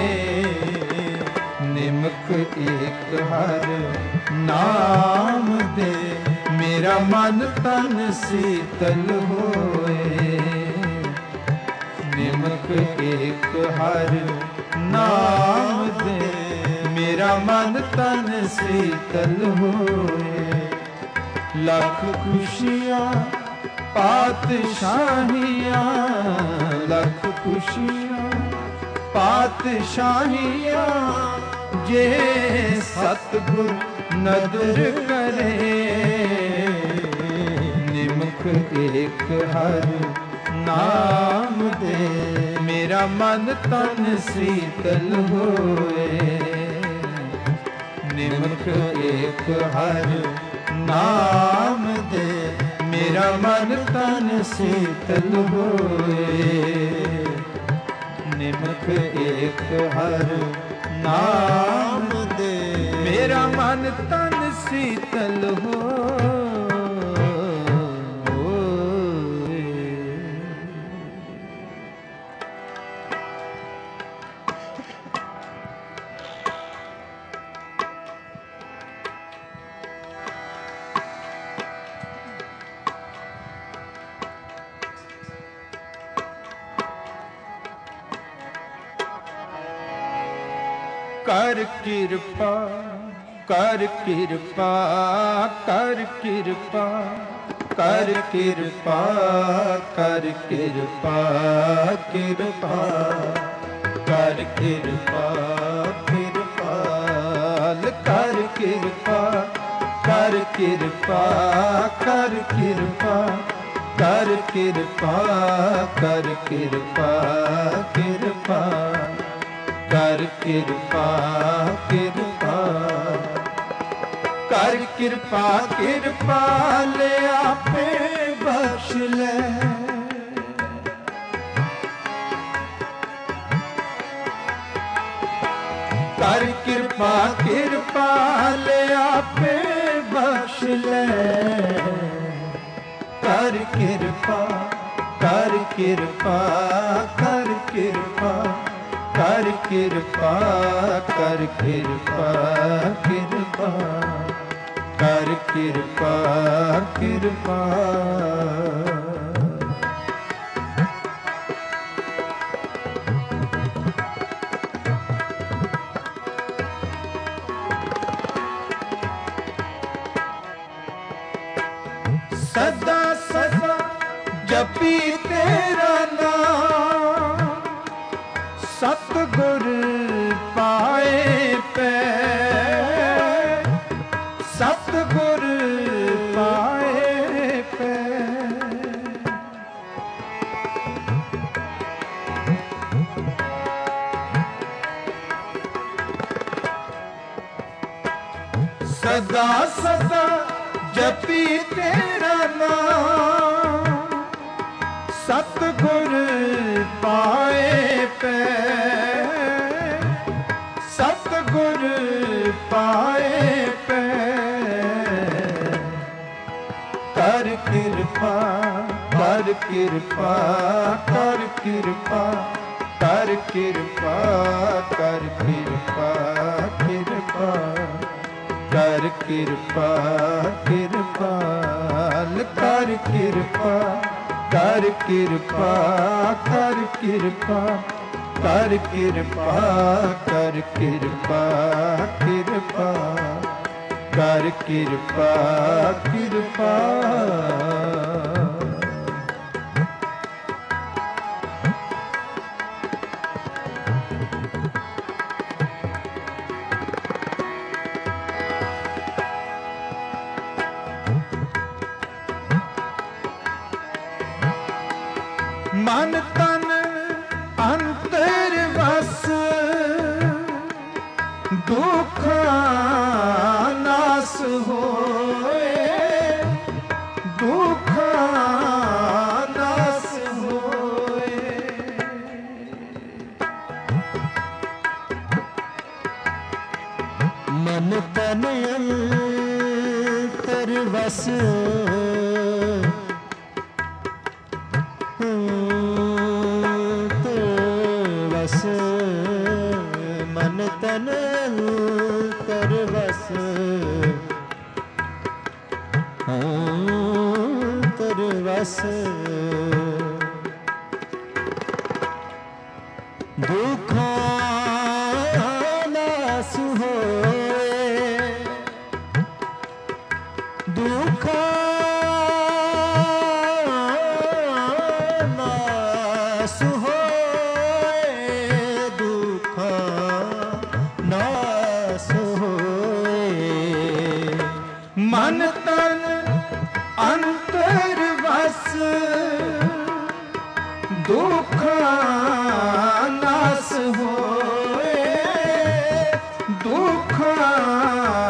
[SPEAKER 1] ਨਿਮਖ ਏਕ ਹਰ ਨਾਮ ਦੇ ਮੇਰਾ ਮਨ ਤਨ ਸੀਤਲ ਹੋਏ ਨਿਮਖ ਏਕ ਹਰ ਨਾਮ ਦੇ ਮੇਰਾ ਮਨ ਤਨ ਸੀਤਲ ਹੋਏ ਲੱਖ ਖੁਸ਼ੀਆਂ ਪਾਤਸ਼ਾਹੀਆਂ ਲੱਖ ਖੁਸ਼ੀਆਂ ਪਾਤਸ਼ਾਹੀਆਂ ਜੇ ਸਤਿਗੁਰ ਨਦਰ ਕਰੇ ਨਿਮਖ ਏਕ ਹਰ ਨਾਮ ਦੇ ਮੇਰਾ ਮਨ ਤਨ ਸੀਤਲ ਹੋਏ ਨਿਮਕ ਏਕ ਹਰ ਨਾਮ ਦੇ, ਮੇਰਾ ਮਨ ਤਨ ਸੀਤਲ ਹੋਏ। ਨਿਮਕ ਏਕ ਹਰ ਨਾਮ ਦੇ, ਮੇਰਾ ਮਨ ਤਨ ਸੀਤਲ ਹੋਏ। ਕਰ ਕਿਰਪਾ, ਕਰ ਕਿਰਪਾ, ਕਰ ਕਿਰਪਾ, ਕਰ ਕਿਰਪਾ, ਕਰ ਕਿਰਪਾ, ਕਿਰਪਾ, ਕਰ ਕਿਰਪਾ, ਕਿਰਪਾਲ, ਕਰ ਕਿਰਪਾ, ਕਰ ਕਿਰਪਾ, ਕਰ ਕਿਰਪਾ, ਕਰ ਕਿਰਪਾ, ਕਰ ਕਿਰਪਾ, ਕਿਰਪਾ, ਕਰ ਕਿਰਪਾ, ਕਿਰਪਾ, ਕਰ ਕਿਰਪਾ, ਕਿਰਪਾ ਲੈ ਆਪੇ ਬਖਸ਼ ਲੈ। ਕਰ ਕਿਰਪਾ, ਕਿਰਪਾ ਲੈ ਆਪੇ ਬਖਸ਼ ਲੈ। ਕਰ ਕਿਰਪਾ, ਕਰ ਕਿਰਪਾ, ਕਰ ਕਿਰਪਾ, ਕਰ ਕਿਰਪਾ, ਕਰ ਕਿਰਪਾ, ਕਿਰਪਾ, ਕਰ ਕਿਰਪਾ, ਕਿਰਪਾ। ਸਦਾ ਸਦਾ ਜਪੀ ਤੇਰਾ ਨਾਮ, ਸਤਿਗੁਰ ਪਾਏ ਪੈ, ਸਤਿਗੁਰ ਪਾਏ ਪੈ। ਸਦਾ ਸਦਾ ਜਪੀ ਤੇਰਾ ਨਾਮ, ਸਤਿਗੁਰ ਪਾਏ ਪੈ, ਸਤਿਗੁਰ ਪਾਏ ਪੈ। ਕਰ ਕਿਰਪਾ, ਕਰ ਕਿਰਪਾ, ਕਰ ਕਿਰਪਾ, ਕਰ ਕਿਰਪਾ, ਕਰ ਕਿਰਪਾ, ਕਿਰਪਾ, ਕਰ ਕਿਰਪਾ, ਕਿਰਪਾਲ, ਕਰ ਕਿਰਪਾ, ਕਰ ਕਿਰਪਾ, ਕਰ ਕਿਰਪਾ, ਕਰ ਕਿਰਪਾ, ਕਰ ਕਿਰਪਾ, ਕਿਰਪਾ, ਕਰ ਕਿਰਪਾ, ਕਿਰਪਾ। ਮਨ ਤਨ ਅੰਤਰ ਵਸ, ਦੁਖਾਂ ਨਾਸ ਹੋਏ, ਦੁਖਾਂ ਨਾਸ ਹੋਏ।
[SPEAKER 2] ਮਨ ਤਨ ਅੰਤਰ ਵਸ, ਮਨ ਤਨ ਅੰਤਰ ਵਸ, ਅੰਤਰ ਵਸ। ਦੁਖਾਂ ਨਾਸ ਹੋਏ, ਦੁਖਾਂ ਨਾਸ ਹੋਏ, ਦੁਖਾਂ ਨਾਸ ਹੋਏ।
[SPEAKER 1] ਮਨ ਤਨ ਅੰਤਰ ਵਸ, ਦੁਖਾਂ ਨਾਸ ਹੋਏ, ਦੁਖਾਂ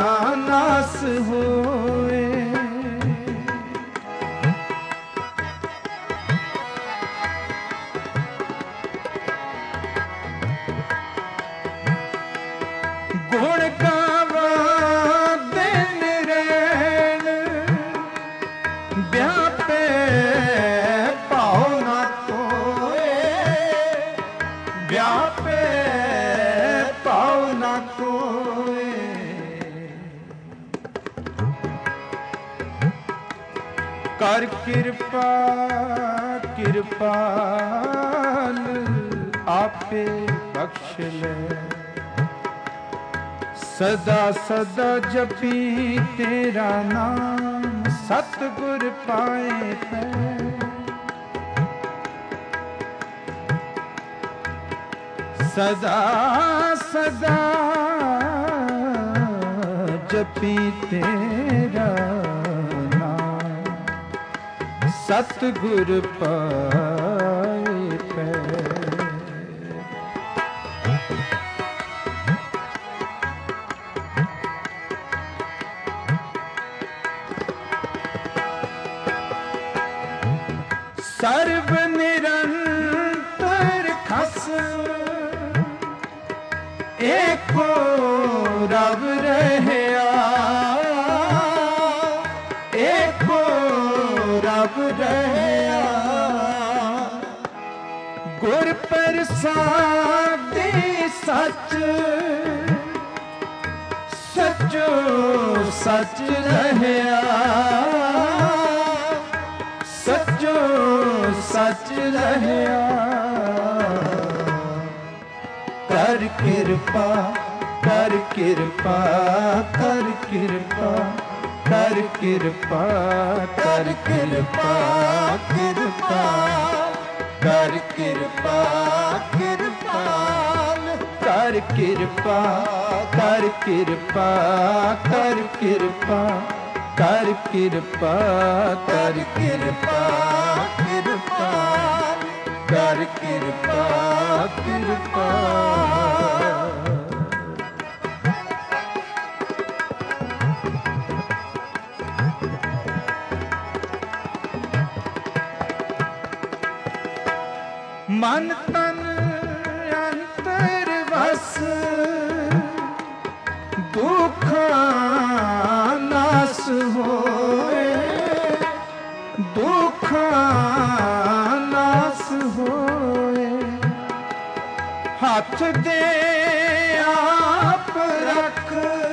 [SPEAKER 1] ਕਰ ਕਿਰਪਾ ਕਿਰਪਾਲ ਆਪੇ ਬਖਸ਼ ਲੈ। ਸਦਾ ਸਦਾ ਜਪੀ ਤੇਰਾ ਨਾਮ ਸਤਿਗੁਰ ਪਾਏ ਪੈ। ਸਦਾ ਸਦਾ ਜਪੀ ਤੇਰਾ ਨਾਮ ਸਤਿਗੁਰ ਪਾਏ ਪੈ। ਸਰਬ ਨਿਰੰਤਰ ਖਸ ਏਕੋ ਰਬ ਰਹਿਆ। ਏਕੋ ਰਬ ਰਹਿਆ। ਗੁਰ ਪ੍ਰਸਾਦਿ ਸਚ ਸਚੋ ਸਚ ਰਹਿਆ। ਸਚੋ ਸਚ ਰਹਿਆ। ਕਰ ਕਿਰਪਾ ਕਰ ਕਿਰਪਾ ਕਰ ਕਿਰਪਾ ਕਰ ਕਿਰਪਾ ਕਰ ਕਿਰਪਾ ਕਿਰਪਾ ਕਰ ਕਿਰਪਾ ਕਿਰਪਾਲ ਕਰ ਕਿਰਪਾ ਕਰ ਕਿਰਪਾ ਕਰ ਕਿਰਪਾ ਕਰ ਕਿਰਪਾ ਕਰ ਕਿਰਪਾ ਕਿਰਪਾ ਕਰ ਕਿਰਪਾ ਕਿਰਪਾ। ਮਨ ਤਨ ਅੰਤਰ ਵਸ ਦੁਖਾਂ ਨਾਸ ਹੋਏ। ਦੁਖਾਂ ਨਾਸ ਹੋਏ। ਹੱਥ ਦੇ ਆਪ ਰੱਖ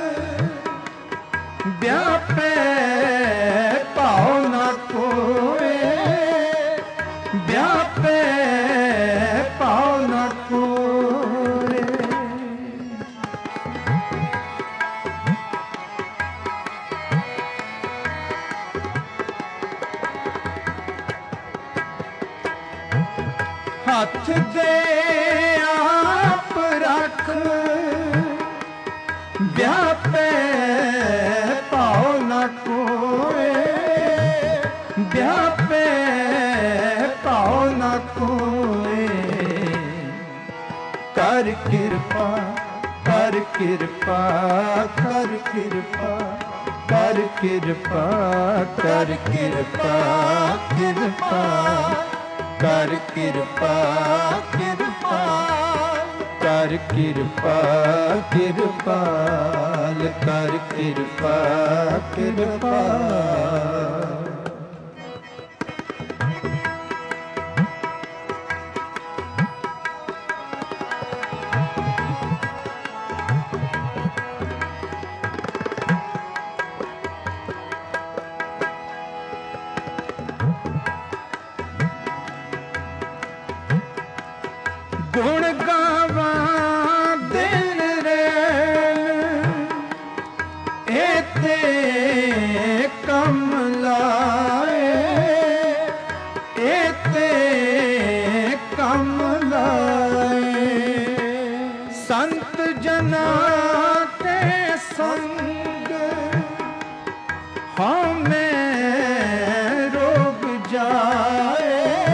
[SPEAKER 1] ਵਿਆਪੇ ਭਾਉ ਨ ਕੋਏ। ਵਿਆਪੇ ਭਾਉ ਨ ਕੋਏ। ਹੱਥ ਦੇ ਆਪ ਰੱਖ ਵਿਆਪੇ ਭਾਉ ਨ ਕੋਏ। ਵਿਆਪੇ ਭਾਉ ਨ ਕੋਏ। ਕਰ ਕਿਰਪਾ ਕਰ ਕਿਰਪਾ ਕਰ ਕਿਰਪਾ ਕਰ ਕਿਰਪਾ ਕਰ ਕਿਰਪਾ ਕਿਰਪਾ ਕਰ ਕਿਰਪਾ ਕਿਰਪਾ ਕਰ ਕਿਰਪਾ ਕਿਰਪਾਲ ਕਰ ਕਿਰਪਾ ਕਿਰਪਾ। ਗੁਣ ਗਾਵਾਂ ਦਿਨ ਰੈਣ ਏਤੇ ਕੰਮ ਲਾਏ। ਏਤੇ ਕੰਮ ਲਾਏ। ਸੰਤ ਜਨਾਂ ਕੇ ਸੰਗ ਹਉਮੈ ਰੋਗ ਜਾਏ।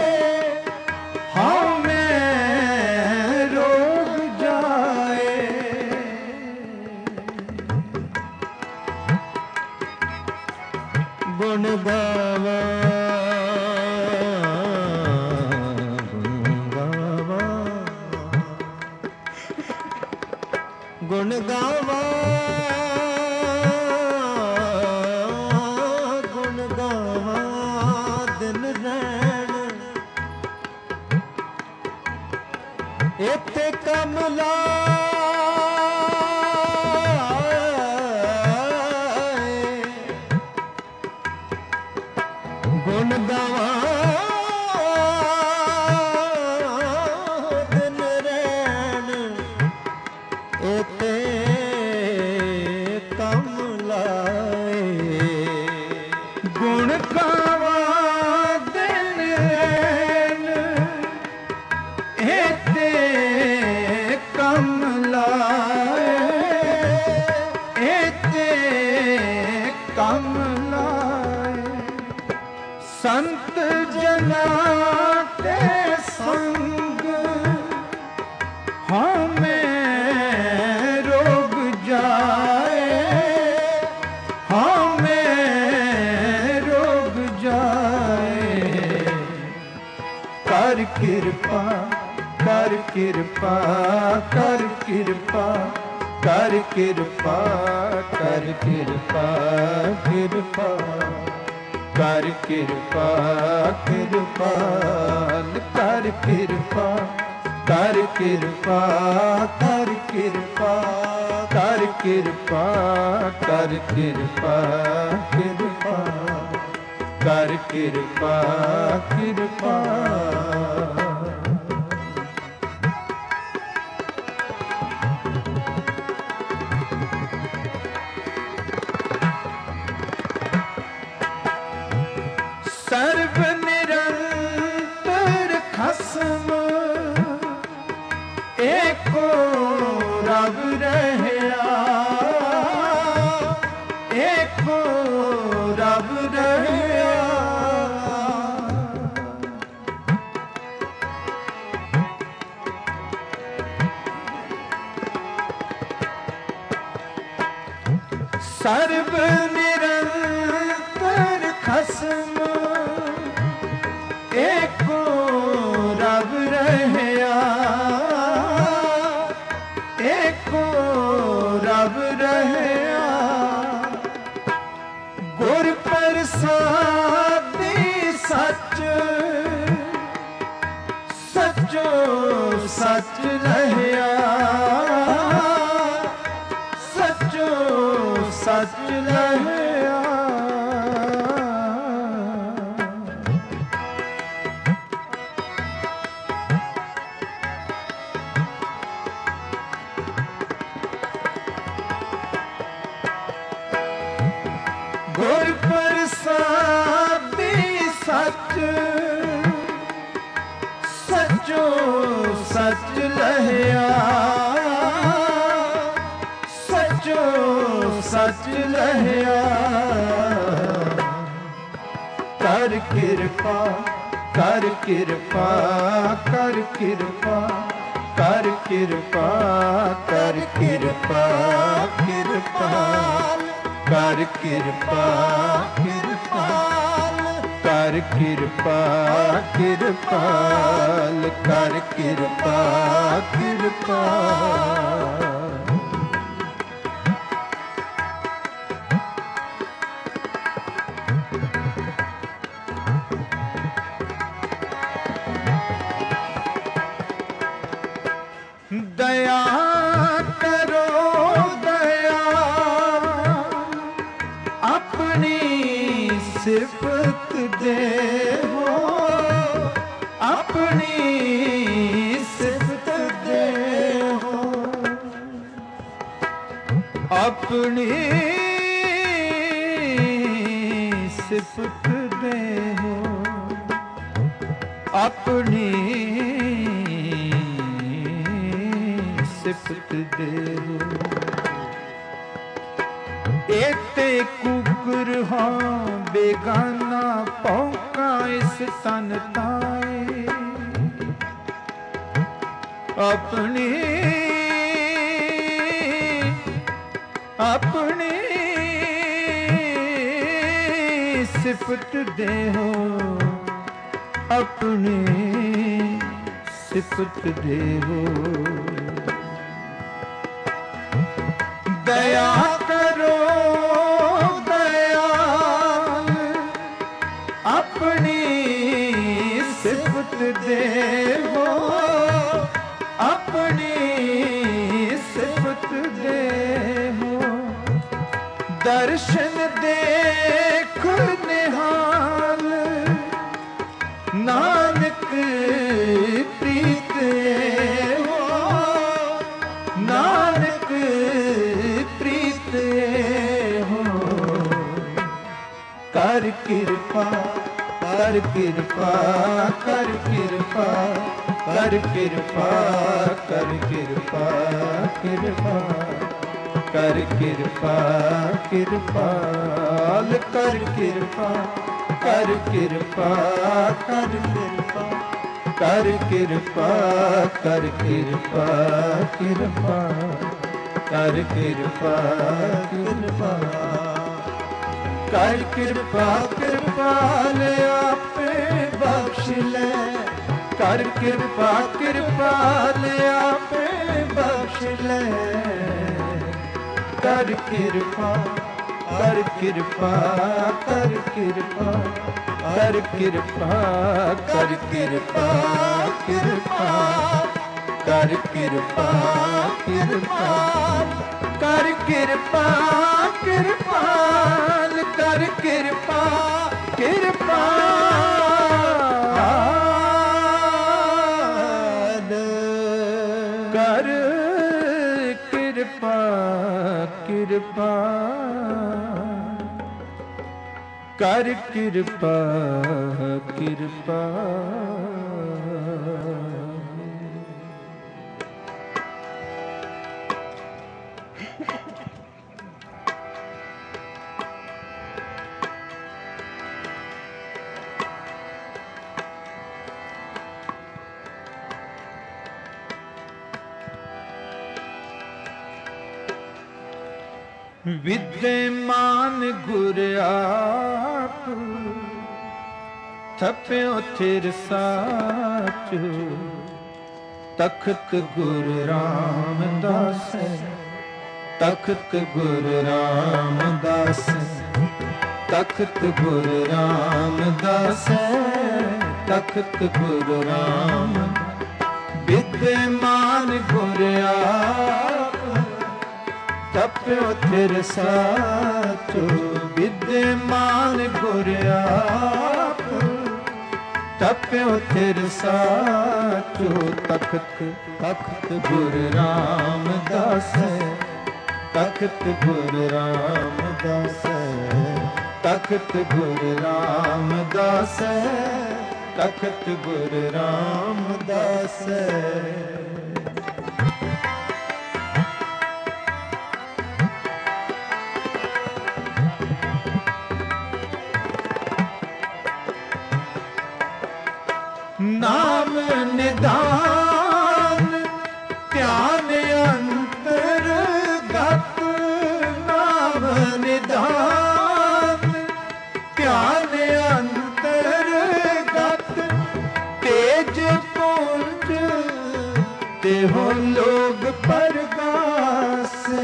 [SPEAKER 1] ਗੁਣ ਗਾਵਾ ਗੁਣ ਗਾਵਾ ਗੁਣ ਗਾਵਾ ਦਿਨ ਰੈਣ ਇੱਥੇ ਕੰਮ ਲਾਏ। ਗੁਣ ਕਰ ਕਿਰਪਾ ਕਰ ਕਿਰਪਾ ਕਰ ਕਿਰਪਾ ਕਰ ਕਿਰਪਾ ਕਰ ਕਿਰਪਾ ਕਿਰਪਾ ਕਰ ਕਿਰਪਾ ਕਿਰਪਾਲ ਕਰ ਕਿਰਪਾ ਕਰ ਕਿਰਪਾ ਕਰ ਕਿਰਪਾ ਕਰ ਕਿਰਪਾ ਕਰ ਕਿਰਪਾ ਕਿਰਪਾ ਕਰ ਕਿਰਪਾ ਕਿਰਪਾ ਸਰਬ ਨਿਰੰਤਰ ਖਸਮ ਏਕੋ ਰਬ ਰਹਿਆ ਏਕੋ ਰਬ ਰਹਿਆ ਸਰਬ ਨਿਰੰਤਰ ਖਸਮ ਏਕੋ ਰਬ ਰਹਿਆ ਏਕੋ ਰਬ ਰਹਿਆ ਗੁਰ ਪ੍ਰਸਾਦਿ ਸੱਚ ਸੱਚੋ ਸੱਚ ਰਹਿਆ ਸੱਚੋ ਸੱਚ ਰਹਿਆ ਗੁਰ ਪ੍ਰਸਾਦਿ ਸੱਚ ਸੱਚੋ ਸੱਚ ਰਹਿਆ ਸੱਚੋ ਸੱਚ ਰਹਿਆ ਕਰ ਕਿਰਪਾ ਕਰ ਕਿਰਪਾ ਕਰ ਕਿਰਪਾ ਕਰ ਕਿਰਪਾ ਕਰ ਕਿਰਪਾ ਕਿਰਪਾਲ ਕਰ ਕਿਰਪਾ ਕਿਰਪਾਲ ਕਰ ਕਿਰਪਾ ਕਿਰਪਾਲ ਕਰ ਕਿਰਪਾ ਕਿਰਪਾਲ ਦਇਆ ਕਰੋ ਦਇਆ ਆਪਣੀ ਸਿਫਤ ਦੇਵੋ ਆਪਣੀ ਸਿਫਤ ਦੇਵੋ ਆਪਣੀ ਸਿਫਤ ਦੇਵੋ ਆਪਣੀ ਸਿਫਤ ਦੇਵੋ ਏਤੇ ਕੁਕਰ ਹਾਂ ਬੇਗਾਨਾ ਪੌਕਾ ਇਸ ਤਨ ਤਾਏ ਆਪਣੀ ਆਪਣੀ ਸਿਫਤ ਦੇਹੋ ਆਪਣੀ ਸਿਫਤ ਦੇਹੋ ਦਇਆ ਕਰੋ ਦਇਆਲ ਆਪਣੀ ਸਿਫਤ ਦੇਵੋ ਆਪਣੀ ਸਿਫਤ ਦੇਵੋ ਦਰਸ਼ਨ ਦੇਖ ਨਿਹਾਲ ਨਾਨਕ ਪ੍ਰੀਤ ਹੋ ਨਾਨਕ ਪ੍ਰੀਤ ਹੋ ਕਰ ਕਿਰਪਾ ਕਰ ਕਿਰਪਾ ਕਰ ਕਿਰਪਾ ਕਰ ਕਿਰਪਾ ਕਰ ਕਿਰਪਾ ਕਿਰਪਾ ਕਰ ਕਿਰਪਾ ਕਿਰਪਾਲ ਕਰ ਕਿਰਪਾ ਕਰ ਕਿਰਪਾ ਕਰ ਕਿਰਪਾ ਕਰ ਕਿਰਪਾ ਕਰ ਕਿਰਪਾ ਕਿਰਪਾ ਕਰ ਕਿਰਪਾ ਕਿਰਪਾ ਕਰ ਕਿਰਪਾ ਕਿਰਪਾਲ ਆਪੇ ਬਖਸ਼ ਲੈ ਕਰ ਕਿਰਪਾ ਕਿਰਪਾਲ ਆਪੇ ਬਖਸ਼ ਲੈ ਕਰ ਕਿਰਪਾ ਕਰ ਕਿਰਪਾ ਕਰ ਕਿਰਪਾ ਕਰ ਕਿਰਪਾ ਕਰ ਕਿਰਪਾ ਕਿਰਪਾ ਕਰ ਕਿਰਪਾ ਕਿਰਪਾ ਕਰ ਕਿਰਪਾ ਕਿਰਪਾਲ ਕਰ ਕਿਰਪਾ ਕਿਰਪਾ ਕਰ ਕਿਰਪਾ ਕਿਰਪਾ ਕਰ ਕਿਰਪਾ ਕਿਰਪਾ ਵਿਦਿਮਾਨ ਗੁਰ ਆਪ ਥਪਿਓ ਥਿਰ ਸਾਚੂ ਤਖਤ ਗੁਰ ਰਾਮਦਾਸ ਤਖਤ ਗੁਰ ਰਾਮਦਾਸ ਤਖਤ ਗੁਰ ਰਾਮਦਾਸ ਤਖਤ ਗੁਰ ਰਾਮ ਵਿਦਿਮਾਨ ਗੁਰ ਆਪ ਤਪਿਓ ਥਿਰ ਸਾਚੂ ਵਿਦਿਮਾਨ ਗੁਰ ਆਪ ਤਪਿਓ ਥਿਰ ਸਾਚੂ ਤਖਤ ਤਖਤ ਗੁਰ ਰਾਮਦਾਸ ਤਖਤ ਗੁਰ ਰਾਮਦਾਸ ਤਖਤ ਗੁਰ ਰਾਮਦਾਸ ਤਖਤ ਗੁਰ ਰਾਮਦਾਸ ਨਾਮ ਨਿਦਾਨ ਧਿਆਨ ਅੰਤਰ ਗਤ ਨਾਮ ਨਿਦਾਨ ਧਿਆਨ ਅੰਤਰ ਗਤ ਤੇਜ ਪੁੰਜ ਦੇਹੋ ਲੋਗ ਪਰਗਾਸੇ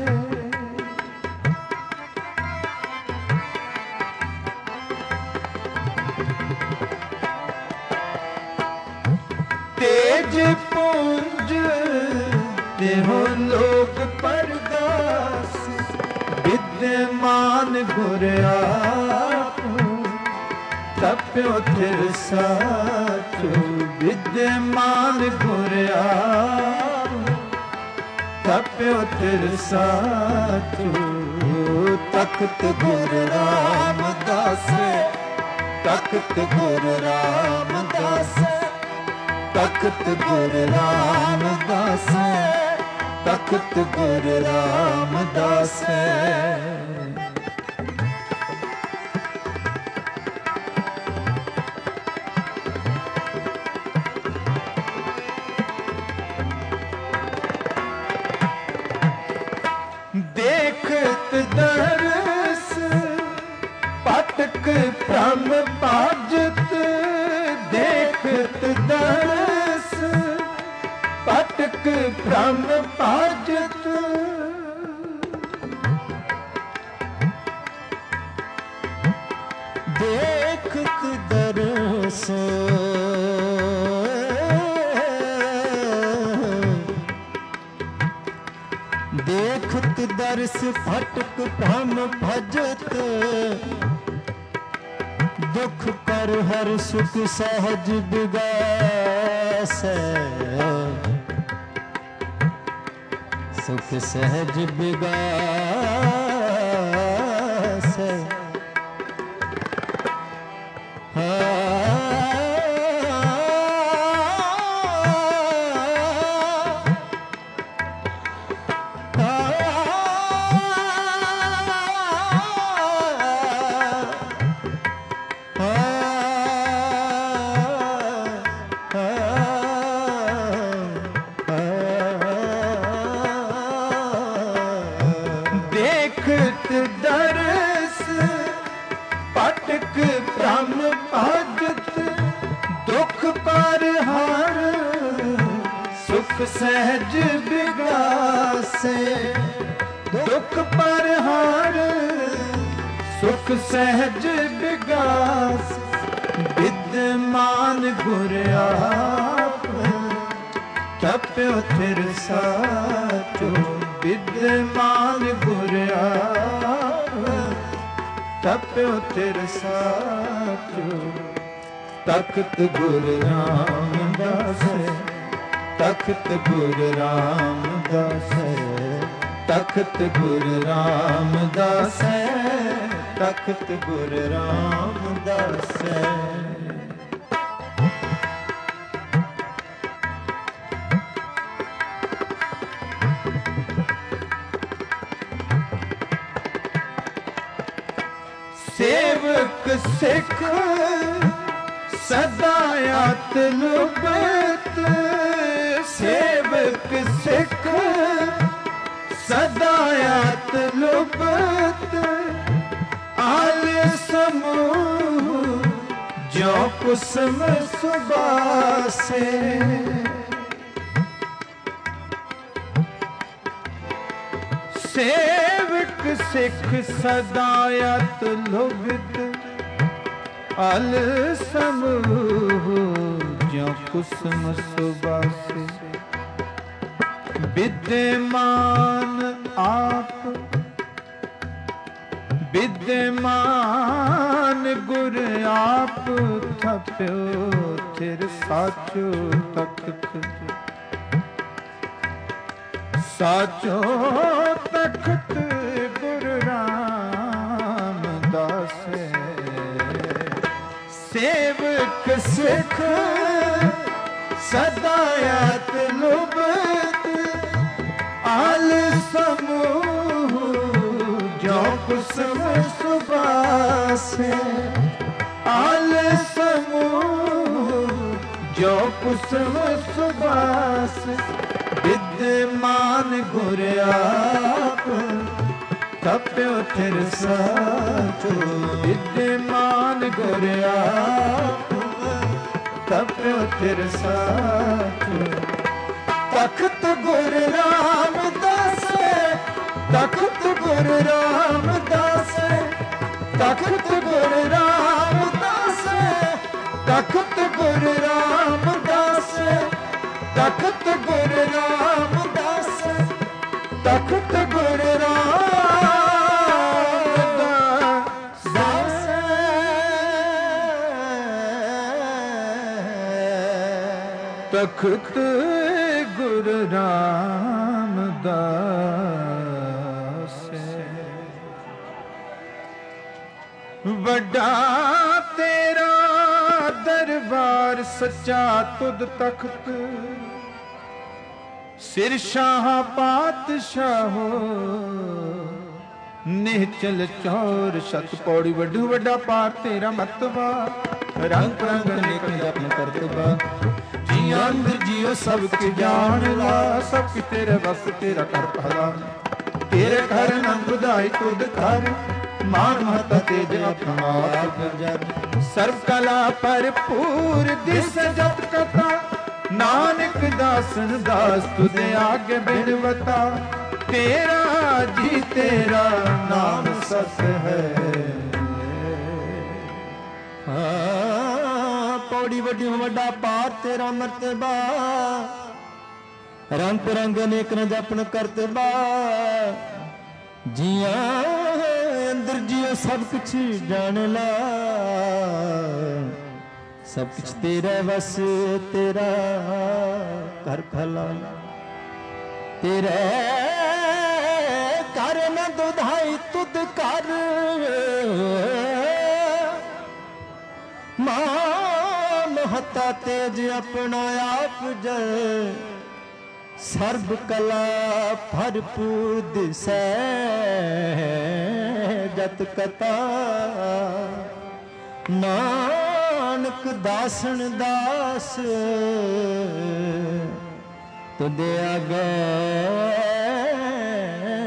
[SPEAKER 1] ਤੇਜ ਪੁੰਜ ਦੇਹੋ ਲੋਕ ਪਰਗਾਸ ਵਿਦਿਮਾਨ ਗੁਰ ਆਪ ਤਪਿਓ ਥਿਰ ਸਾਚੂ ਵਿਦਿਮਾਨ ਗੁਰ ਆਪ ਤਪਿਓ ਥਿਰ ਸਾਚੂ ਤਖਤ ਗੁਰ ਰਾਮਦਾਸ ਤਖਤ ਗੁਰ ਰਾਮਦਾਸ ਤਖਤ ਗੁਰ ਰਾਮਦਾਸ ਤਖਤ ਗੁਰ ਰਾਮਦਾਸ ਦੇਖਤ ਦਰਸ ਪਟਕ ਭ੍ਰਮ ਪਾਜਤ ਦੇਖਤ ਦਰਸ ਪਟਕ ਭ੍ਰਮ ਪਾਜਤ
[SPEAKER 2] ਦੇਖਤ ਦਰਸ ਦੇਖਤ ਦਰਸ ਫਟਕ ਭ੍ਰਮ ਭਜਤ ਦੁਖ ਕਰ ਹਰ ਸੁਖ ਸਹਜ ਬਿਗਾਸੈ ਸੁਖ ਸਹਜ ਬਿਗਾਸੈ
[SPEAKER 1] ਦੇਖ ਸੁਖ ਸਹਿਜ ਬਿਗਾਸੇ ਦੁਖ ਪਰ ਹਾਰ ਸੁਖ ਸਹਿਜ ਬਿਗਾਸ ਵਿਦਮਾਨ ਗੁਰ ਆਪ ਤਪਿਓ ਥਿਰ ਸਾਚੋ ਵਿਦਮਾਨ ਗੁਰ ਆਪ ਤਪਿਓ ਥਿਰ ਸਾਚੋ ਤਖਤ ਗੁਰ ਰਾਮਦਾਸ ਤਖਤ ਗੁਰ ਰਾਮਦਾਸ ਤਖਤ ਗੁਰ ਰਾਮਦਾਸ ਤਖਤ ਗੁਰ ਰਾਮਦਾਸ ਸੇਵਕ ਸਿੱਖ ਸਦਾ ਆਤ ਲੁਬਤ ਸੇਵਕ ਸਿੱਖ ਸਦਾ ਆਤ ਲੁਬਤ ਆਲ ਸਮੂਹ ਜੋ ਕੁਸਮ ਸੁਬਾਸੇ ਸੇਵਕ ਸਿੱਖ ਸਦਾ ਆਤ ਲੁਬਤ ਅਲ ਸਮੂਹ ਜੋ ਕੁਸਮ ਸੁਬਾਸੇ ਵਿਦਮਾਨ ਆਪ ਵਿਦਮਾਨ ਗੁਰ ਆਪ ਥਪਿਓ ਥਿਰ ਸਾਚੋ ਤਖਤ ਸਾਚੋ ਤਖਤ ਗੁਰ ਰਾਮਦਾਸ ਸੇਵਕ ਸਿੱਖ ਸਦਾ ਆਤ ਲੁਬਤ ਆਲ ਸਮੂਹ ਜੋ ਕੁਸਮ ਸੁਬਾਸੇ ਆਲ ਸਮੂਹ ਜੋ ਕੁਸਮ ਸੁਬਾਸੇ ਵਿਦਮਾਨ ਗੁਰ ਆਪ ਤਪਿਓ ਥਿਰ ਸਾਚੋ ਵਿਦਮਾਨ ਗੁਰ ਆਪ ਤਪਿਓ ਥਿਰ ਸਾਚੋ ਤਖਤ ਗੁਰ ਰਾਮਦਾਸ ਤਖਤ ਗੁਰ ਰਾਮਦਾਸ ਤਖਤ ਗੁਰ ਰਾਮਦਾਸ ਤਖਤ ਗੁਰ ਰਾਮਦਾਸ ਤਖਤ ਗੁਰ ਰਾਮਦਾਸ ਤਖਤ ਗੁਰ ਰਾਮਦਾਸ ਤਖਤ ਗੁਰ ਰਾਮਦਾਸ ਵੱਡਾ ਤੇਰਾ ਦਰਬਾਰ ਸੱਚਾ ਤੁਧ ਤਖਤ ਸਿਰ ਸ਼ਾਹ ਪਾਤਸ਼ਾਹੋ ਨਿਹਚਲ ਚੌਰ ਸ਼ਤ ਪੌੜੀ ਵੱਡੂ ਵੱਡਾ ਪਾਰ ਤੇਰਾ ਮਤਬਾ ਰੰਗ ਰੰਗ ਅਨੇਕ ਜਪਨ ਕਰਤਬਾ ਜੀ ਅੰਦਰ ਜੀਓ ਸਭ ਕੇ ਜਾਣ ਲਾ ਸਭ ਕਿ ਤੇਰੇ ਵਸ ਤੇਰਾ ਕਰ ਭਲਾ ਤੇਰੇ ਘਰ ਨੰਦ ਵਧਾਈ ਤੁਧ ਘਰ ਮਾਨ ਮਹਤਾ ਤੇਜ ਆਪਣਾ ਸਰਬ ਕਲਾ ਭਰਪੂਰ ਦਿਸ ਜਤ ਕਥਾ ਨਾਨਕ ਦਾਸਨ ਦਾਸ ਤੁਦੇ ਆਗੇ ਬਿਨਵਤਾ ਤੇਰਾ ਜੀ ਤੇਰਾ ਨਾਮ ਸਸ ਹੈ ਪੌੜੀ ਵੱਡੀ ਵੱਡਾ ਪਾਰ ਤੇਰਾ ਮਰਤਬਾ ਰੰਗ ਰੰਗ ਅਨੇਕ ਨ ਜਪਨ ਕਰਤਬਾ ਜੀਆਂ ਅੰਦਰ ਜੀਓ ਸਭ ਕੁਛ ਜਾਣ ਲਾ ਸਭ ਕੁਛ ਤੇਰਾ ਵਸ ਤੇਰਾ ਕਰ ਭਲਾ ਤੇਰੇ ਕਰ ਨ ਦੁਧਾਈ ਤੁਧ ਕਰ ਮਾਨ ਮਹਤਾ ਤੇਜ ਆਪਣਾ ਆਪ ਜਲ ਸਰਬ ਕਲਾ ਭਰਪੂਰ ਦਿਸੈ ਜਤ ਕਥਾ ਨਾਨਕ ਦਾਸਨ ਦਾਸ ਤੁਦੇ ਆਗੇ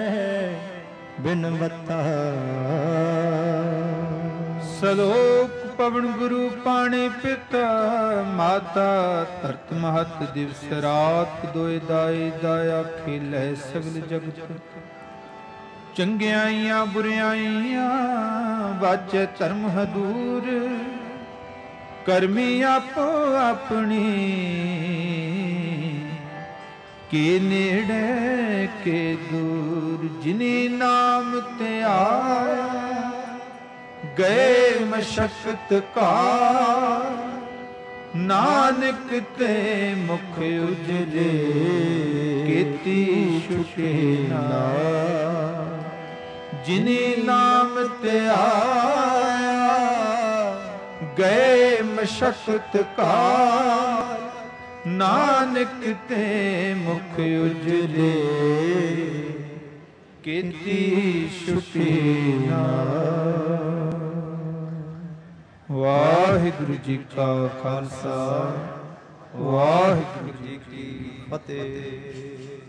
[SPEAKER 1] ਬਿਨਵਤਾ ਸਲੋਕ ਪਵਨ ਗੁਰੂ ਪਾਣੀ ਪਿਤਾ ਮਾਤਾ ਧਰਤ ਮਹਤ ਦਿਵਸ ਰਾਤ ਦੋਇ ਦਾਈ ਦਾਇਆ ਖੇਲੇ ਸਗਲ ਜਗਤ ਚੰਗਿਆਈਆਂ ਬੁਰਿਆਈਆਂ ਵਾਜੇ ਧਰਮ ਹਦੂਰ ਕਰਮੀ ਆਪੋ ਆਪਣੀ ਕੇ ਨੇੜੇ ਕੇ ਦੂਰ ਜਿਨੀ ਨਾਮ ਤੇ ਆਇਆ ਗਏ ਮਸ਼ਕਤ ਕਾ ਨਾਨਕ ਤੇ ਮੁਖ ਉਜਲੇ ਕੀਤੀ ਛੁਟੇ ਨਾ ਜਿਨੀ ਨਾਮ ਤੇ ਆਇਆ ਗਏ ਮਸ਼ਕਤ ਕਾ ਨਾਨਕ ਤੇ ਮੁਖ ਉਜਲੇ ਕੀਤੀ ਛੁਟੀ ਨਾ। ਵਾਹਿਗੁਰੂ ਜੀ ਕਾ ਖਾਲਸਾ ਵਾਹਿਗੁਰੂ ਜੀ ਕੀ ਫਤਿਹ।